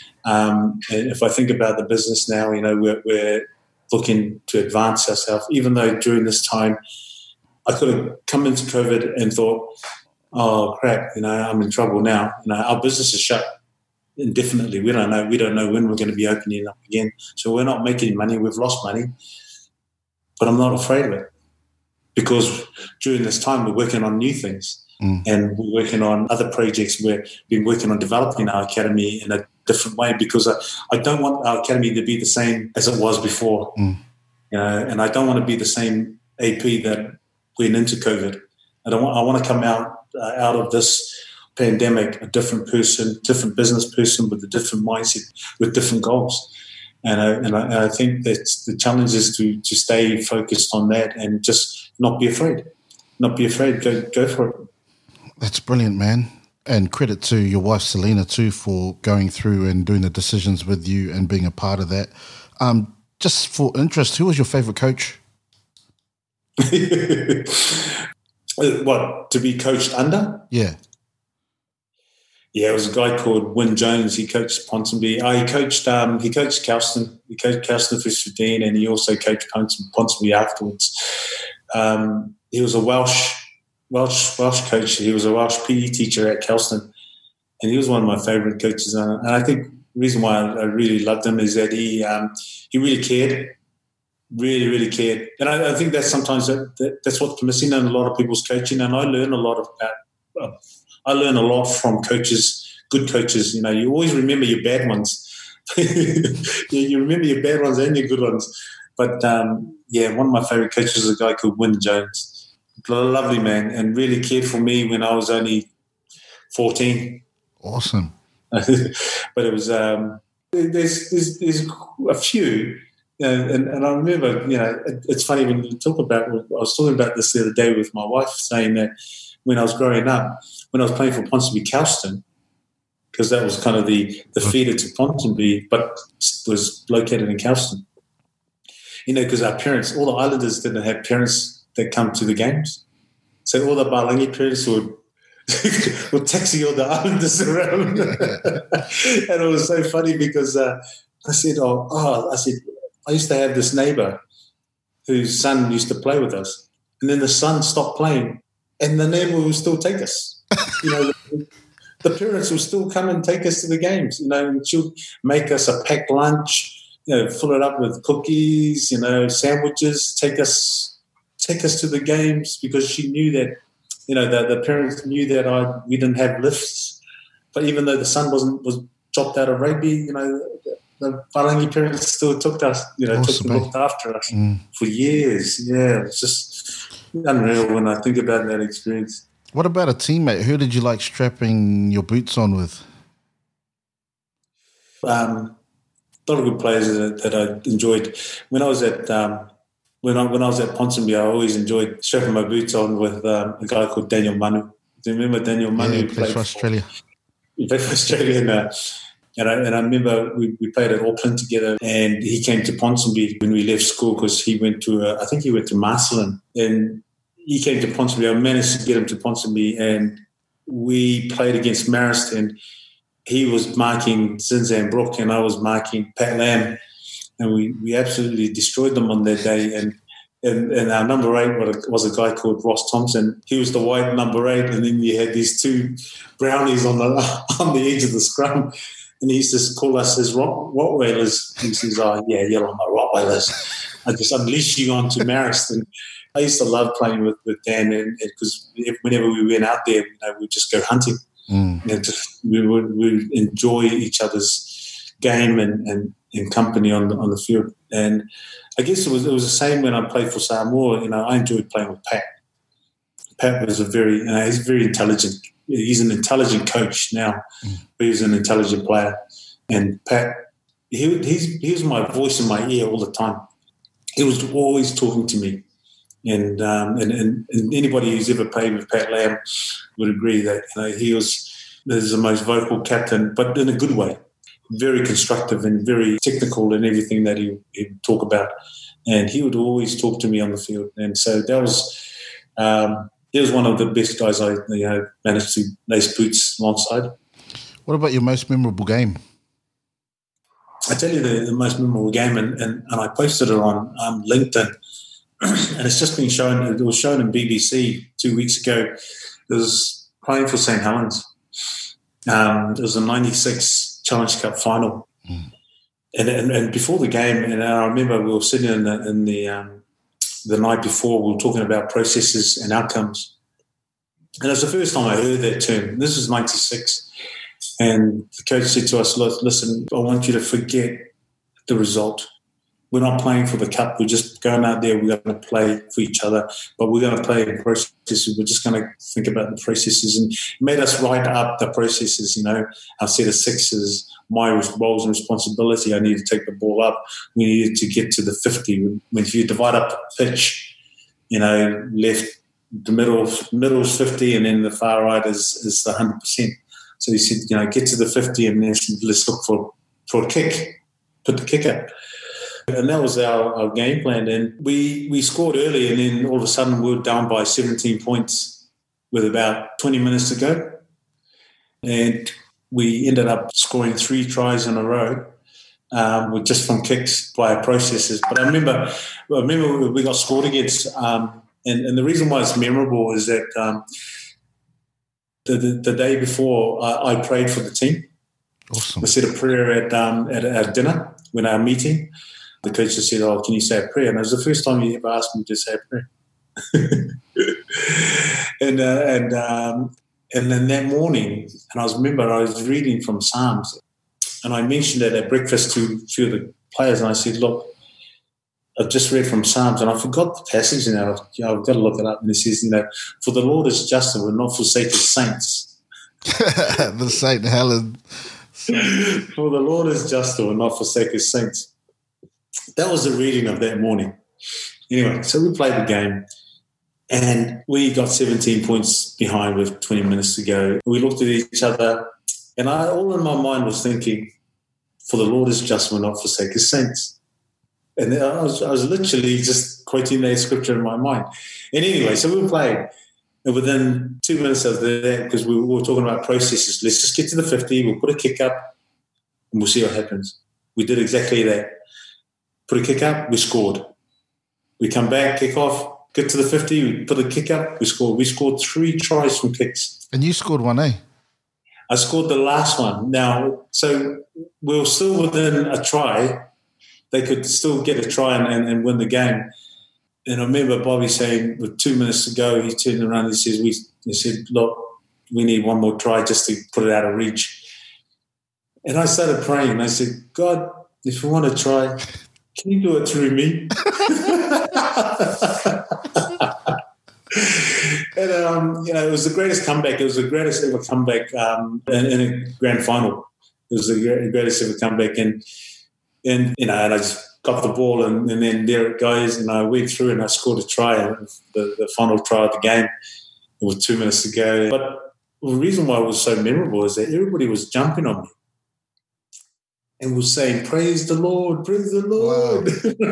if I think about the business now, we're looking to advance ourselves. Even though during this time, I could have come into COVID and thought, oh crap, I'm in trouble now. Our business is shut indefinitely. We don't know when we're going to be opening up again. So we're not making money. We've lost money, but I'm not afraid of it. Because during this time, we're working on new things and we're working on other projects. We've been working on developing our academy in a different way because I don't want our academy to be the same as it was before. And I don't want to be the same AP that went into COVID. I want to come out of this pandemic a different person, different business person with a different mindset, with different goals. And I think that the challenge is to stay focused on that and just not be afraid. Not be afraid. Go for it. That's brilliant, man. And credit to your wife, Selena, too, for going through and doing the decisions with you and being a part of that. Just for interest, who was your favourite coach? What, to be coached under? Yeah. Yeah, it was a guy called Wyn Jones. He coached Ponsonby. He coached Kelston. He coached Kelston for 15, and he also coached Ponsonby afterwards. He was a Welsh coach. He was a Welsh PE teacher at Kelston, and he was one of my favourite coaches. And I think the reason why I really loved him is that he really cared, really cared. And I think that's sometimes that's what's missing in a lot of people's coaching. And I learn a lot from coaches, good coaches. You always remember your bad ones. You remember your bad ones and your good ones. But, one of my favourite coaches is a guy called Wyn Jones. Lovely man, and really cared for me when I was only 14. Awesome. But it was, there's a few, and I remember, it's funny when you talk about, I was talking about this the other day with my wife, saying that when I was growing up, when I was playing for Ponsonby Kelston, because that was kind of the feeder to Ponsonby, but was located in Kelston. Because our parents, all the Islanders didn't have parents that come to the games. So all the Balangi parents would taxi all the Islanders around. And it was so funny because I said, I used to have this neighbour whose son used to play with us. And then the son stopped playing and the neighbour would still take us. The parents will still come and take us to the games. And she'll make us a packed lunch, fill it up with cookies, sandwiches, take us to the games because she knew that, the parents knew that we didn't have lifts. But even though the son was dropped out of rugby, the Parangi parents still took us, looked after us for years. Yeah, it's just unreal when I think about that experience. What about a teammate? Who did you like strapping your boots on with? A lot of good players that I enjoyed. When I was at when I was at Ponsonby, I always enjoyed strapping my boots on with a guy called Daniel Manu. Do you remember Daniel Manu? Yeah, he played for Australia. He played for Australia, and I remember we played at Auckland together, and he came to Ponsonby when we left school because he went to I think he went to Marcelin, and he came to Ponsonby. I managed to get him to Ponsonby, and we played against Marist, and he was marking Zinzan Brook and I was marking Pat Lam, and we absolutely destroyed them on that day. And our number 8 was a guy called Ross Thompson. He was the white number 8, and then you had these 2 brownies on the edge of the scrum. And he used to call us his Rottweilers. He says, "Oh, yeah, you're on my Rottweilers. I just unleash you onto Marist." And I used to love playing with Dan, and because whenever we went out there, we'd just go hunting. And we would enjoy each other's game and company on the field. And I guess it was the same when I played for Samoa. I enjoyed playing with Pat. Pat was he's very intelligent. He's an intelligent coach now, but he's an intelligent player. And Pat, he was my voice in my ear all the time. He was always talking to me. And anybody who's ever played with Pat Lam would agree that he was the most vocal captain, but in a good way. Very constructive and very technical in everything that he'd talk about. And he would always talk to me on the field. And so that was he was one of the best guys I managed to lace boots alongside. What about your most memorable game? I tell you the most memorable game, and I posted it on LinkedIn, and it's just been shown. It was shown in BBC 2 weeks ago. It was playing for St. Helens. It was a 96 Challenge Cup final. And before the game, and I remember we were sitting in the night before, we were talking about processes and outcomes. And it was the first time I heard that term. This was 96. And the coach said to us, "Listen, I want you to forget the result. We're not playing for the cup. We're just going out there. We're going to play for each other, but we're going to play in processes. We're just going to think about the processes." And made us write up the processes, our set of sixes, my roles and responsibility. I needed to take the ball up. We needed to get to the 50. If you divide up the pitch, left, the middle's 50, and then the far right is the 100%. So he said, get to the 50 and then let's look for a kick, put the kick up. And that was our game plan. And we scored early, and then all of a sudden we were down by 17 points with about 20 minutes to go. And we ended up scoring 3 tries in a row with just from kicks by our processes. But I remember we got scored against, and the reason why it's memorable is that the day before I prayed for the team. Awesome. I said a prayer at our dinner when our meeting. The coach just said, "Oh, can you say a prayer?" And it was the first time he ever asked me to say a prayer. and then that morning, and I was reading from Psalms, and I mentioned it at breakfast to a few of the players, and I said, "Look, I've just read from Psalms, and I forgot the passage now. I've got to look it up." And it says, "For the Lord is just and will not forsake his saints." The St. Helen. For the Lord is just and will not forsake his saints. That was the reading of that morning. Anyway, so we played the game, and we got 17 points behind with 20 minutes to go. We looked at each other, and all in my mind was thinking, "For the Lord is just and will not forsake his saints." And I was literally just quoting that scripture in my mind. And anyway, so we played. And within 2 minutes of that, because we were talking about processes, let's just get to the 50, we'll put a kick up, and we'll see what happens. We did exactly that. Put a kick up, we scored. We come back, kick off, get to the 50, we put a kick up, we scored. We scored 3 tries from kicks. And you scored one, eh? I scored the last one. Now, so we were still within a try. They could still get a try and win the game. And I remember Bobby saying, with 2 minutes to go, he turned around and he said, "Look, we need one more try just to put it out of reach." And I started praying, and I said, "God, if you want to try, can you do it through me?" And, it was the greatest comeback. It was the greatest ever comeback in a grand final. It was the greatest ever comeback. And I just got the ball, and then there it goes, and I went through and I scored a try, the final try of the game with 2 minutes to go. But the reason why it was so memorable is that everybody was jumping on me and was saying, "Praise the Lord, praise the Lord."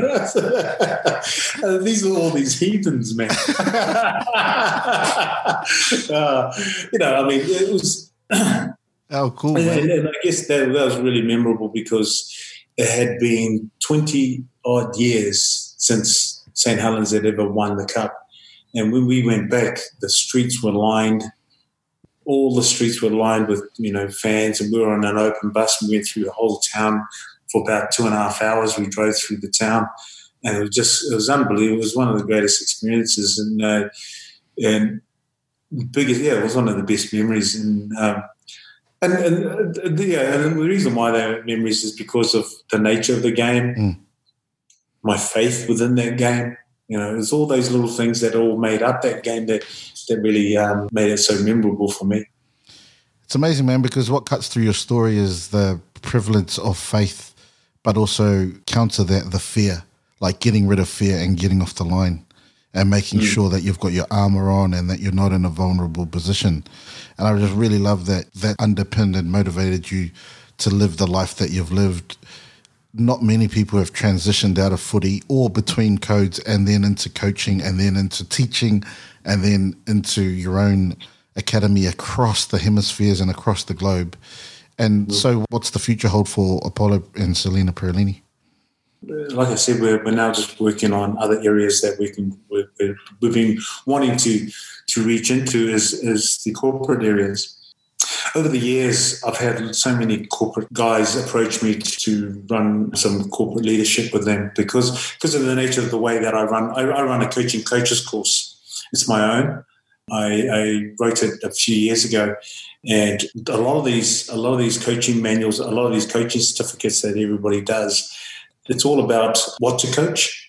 Wow. These are all these heathens, man. It was... Oh, cool, And, man. and I guess that was really memorable because it had been 20 odd years since St. Helens had ever won the cup. And when we went back, the streets were lined. All the streets were lined with, fans, and we were on an open bus and we went through the whole town for about 2.5 hours. We drove through the town, and it was unbelievable. It was one of the greatest experiences, and biggest, it was one of the best memories. And the reason why they were memories is because of the nature of the game, my faith within that game. It's all those little things that all made up that game that really made it so memorable for me. It's amazing, man, because what cuts through your story is the prevalence of faith, but also counter that, the fear, like getting rid of fear and getting off the line and making sure that you've got your armor on and that you're not in a vulnerable position. And I just really love that underpinned and motivated you to live the life that you've lived. Not many people have transitioned out of footy or between codes and then into coaching and then into teaching and then into your own academy across the hemispheres and across the globe. And so what's the future hold for Apollo and Selena Perlini? Like I said, we're now just working on other areas that we've been wanting to reach into is the corporate areas. Over the years, I've had so many corporate guys approach me to run some corporate leadership with them because of the nature of the way that I run. I run a coaching coaches course. It's my own. I wrote it a few years ago, and a lot of these coaching manuals, a lot of these coaching certificates that everybody does, it's all about what to coach.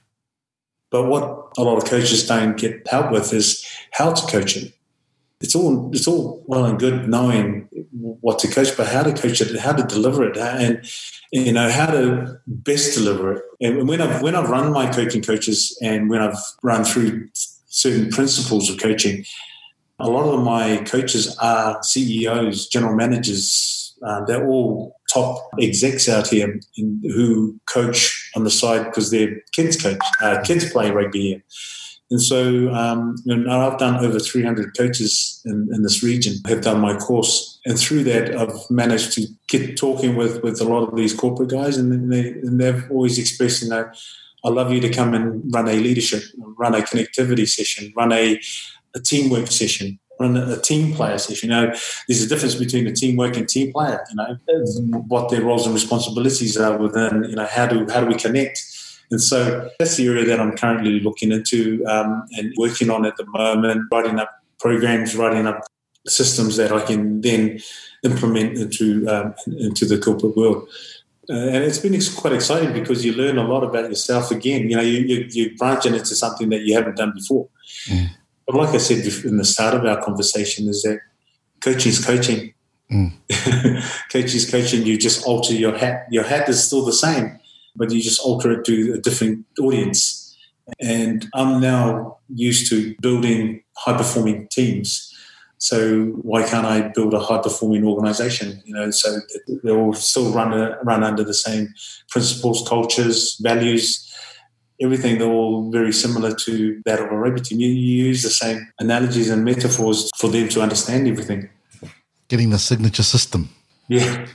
But what a lot of coaches don't get help with is how to coach it. It's all well and good knowing what to coach, but how to coach it, how to deliver it, and how to best deliver it. And when I've run my coaching coaches and when I've run through certain principles of coaching, a lot of my coaches are CEOs, general managers. They're all top execs out here who coach on the side because their kids play rugby here. And so I've done over 300 coaches in this region, have done my course. And through that, I've managed to get talking with a lot of these corporate guys, and they've always expressed, I love you to come and run a leadership, run a connectivity session, run a teamwork session, run a team player session. There's a difference between a teamwork and team player, what their roles and responsibilities are within, how do we connect? And so that's the area that I'm currently looking into and working on at the moment, writing up programs, writing up systems that I can then implement into the corporate world. And it's been quite exciting because you learn a lot about yourself again. You branch into something that you haven't done before. Mm. But like I said in the start of our conversation, is that coaching is coaching. Mm. Coaching is coaching. You just alter your hat. Your hat is still the same, but you just alter it to a different audience. And I'm now used to building high-performing teams. So why can't I build a high-performing organization? So they all still run under the same principles, cultures, values, everything. They're all very similar to that of a rugby team. You use the same analogies and metaphors for them to understand everything. Getting the signature system. Yeah.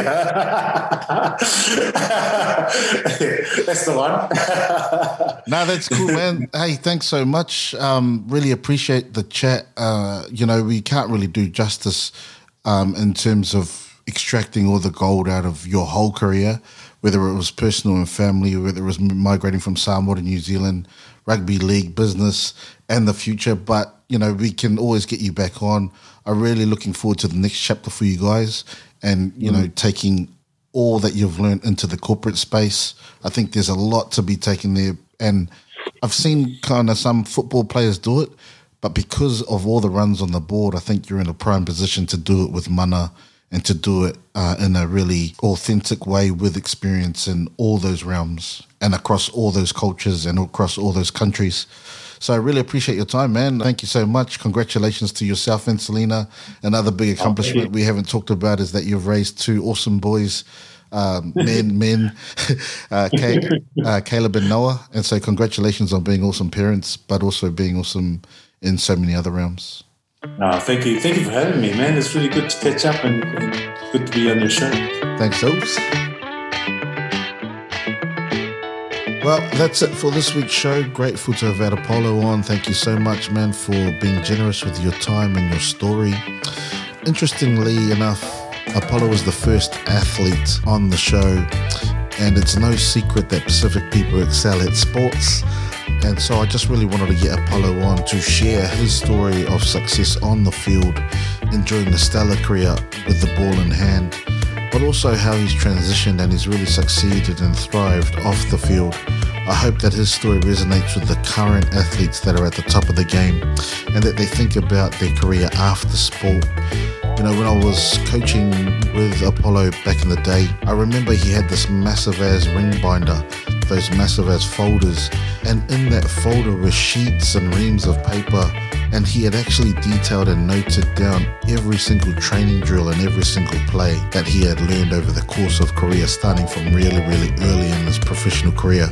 That's the one. No, that's cool, man. Hey, thanks so much. Really appreciate the chat. We can't really do justice in terms of extracting all the gold out of your whole career, whether it was personal and family, whether it was migrating from Samoa to New Zealand, rugby league, business, and the future. But, we can always get you back on. I'm really looking forward to the next chapter for you guys. And, taking all that you've learned into the corporate space. I think there's a lot to be taken there. And I've seen kind of some football players do it, but because of all the runs on the board, I think you're in a prime position to do it with mana and to do it in a really authentic way with experience in all those realms and across all those cultures and across all those countries. So I really appreciate your time, man. Thank you so much. Congratulations to yourself and Selena. Another big accomplishment we haven't talked about is that you've raised two awesome boys, Caleb and Noah. And so congratulations on being awesome parents, but also being awesome in so many other realms. Thank you for having me, man. It's really good to catch up and good to be on your show. Thanks, Oaks. Well, that's it for this week's show. Grateful to have had Apollo on. Thank you so much, man, for being generous with your time and your story. Interestingly enough, Apollo was the first athlete on the show, and it's no secret that Pacific people excel at sports. And so I just really wanted to get Apollo on to share his story of success on the field, enjoying the stellar career with the ball in hand, but also how he's transitioned and he's really succeeded and thrived off the field. I hope that his story resonates with the current athletes that are at the top of the game and that they think about their career after sport. You know, when I was coaching with Apollo back in the day, I remember he had this massive-ass ring binder, those massive-ass folders, and in that folder were sheets and reams of paper, and he had actually detailed and noted down every single training drill and every single play that he had learned over the course of career, starting from really early in his professional career.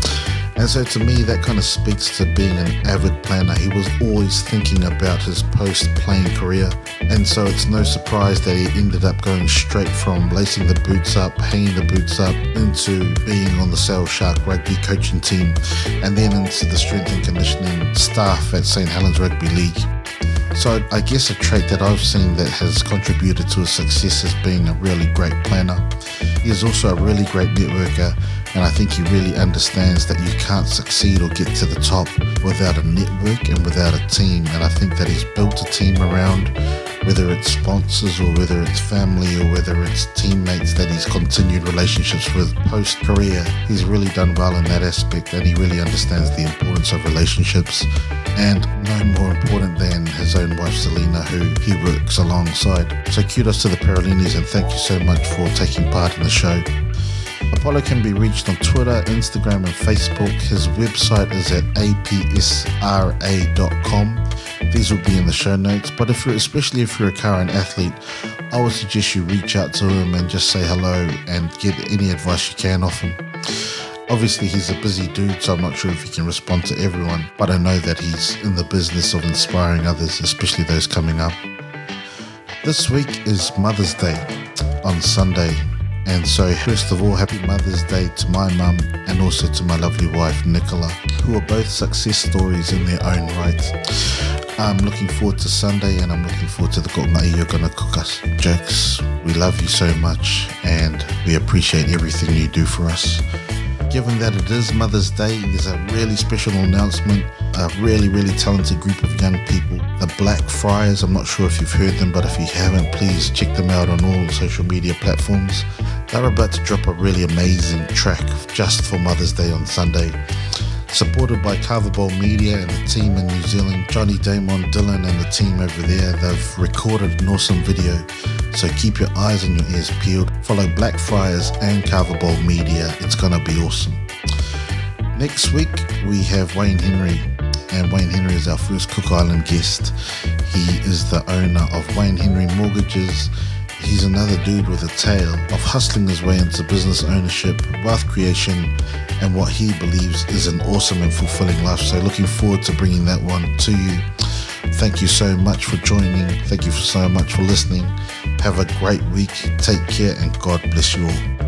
And so to me, that kind of speaks to being an avid planner. He was always thinking about his post-playing career. And so it's no surprise that he ended up going straight from lacing the boots up, hanging the boots up, into being on the Sail Shark rugby coaching team, and then into the strength and conditioning staff at St. Helens Rugby League. So I guess a trait that I've seen that has contributed to his success is being a really great planner. He is also a really great networker, and I think he really understands that you can't succeed or get to the top without a network and without a team. And I think that he's built a team around, whether it's sponsors or whether it's family or whether it's teammates that he's continued relationships with post-career. He's really done well in that aspect, and he really understands the importance of relationships, and no more important than his own wife Selena, who he works alongside. So kudos to the Paralinis, and thank you so much for taking part in the show. Apollo can be reached on Twitter, Instagram and Facebook. His website is at apsra.com. These will be in the show notes, but especially if you're a current athlete, I would suggest you reach out to him and just say hello and get any advice you can off him. Obviously, he's a busy dude, so I'm not sure if he can respond to everyone, but I know that he's in the business of inspiring others, especially those coming up. This week is Mother's Day on Sunday. And so, first of all, happy Mother's Day to my mum and also to my lovely wife, Nicola, who are both success stories in their own right. I'm looking forward to Sunday, and I'm looking forward to the ko'omai you're going to cook us. Jokes, we love you so much and we appreciate everything you do for us. Given that it is Mother's Day, there's a really special announcement. A really talented group of young people, the Black Friars. I'm not sure if you've heard them, but if you haven't, please check them out on all social media platforms. They're about to drop a really amazing track just for Mother's Day on Sunday. Supported by Carverball Media and the team in New Zealand, Johnny Damon, Dylan and the team over there, they've recorded an awesome video. So keep your eyes and your ears peeled. Follow Black Friars and Carverball Media. It's going to be awesome. Next week, we have Wayne Henry. And Wayne Henry is our first Cook Island guest. He is the owner of Wayne Henry Mortgages. He's another dude with a tale of hustling his way into business ownership, wealth creation, and what he believes is an awesome and fulfilling life. So looking forward to bringing that one to you. Thank you so much for joining. Thank you so much for listening. Have a great week. Take care and God bless you all.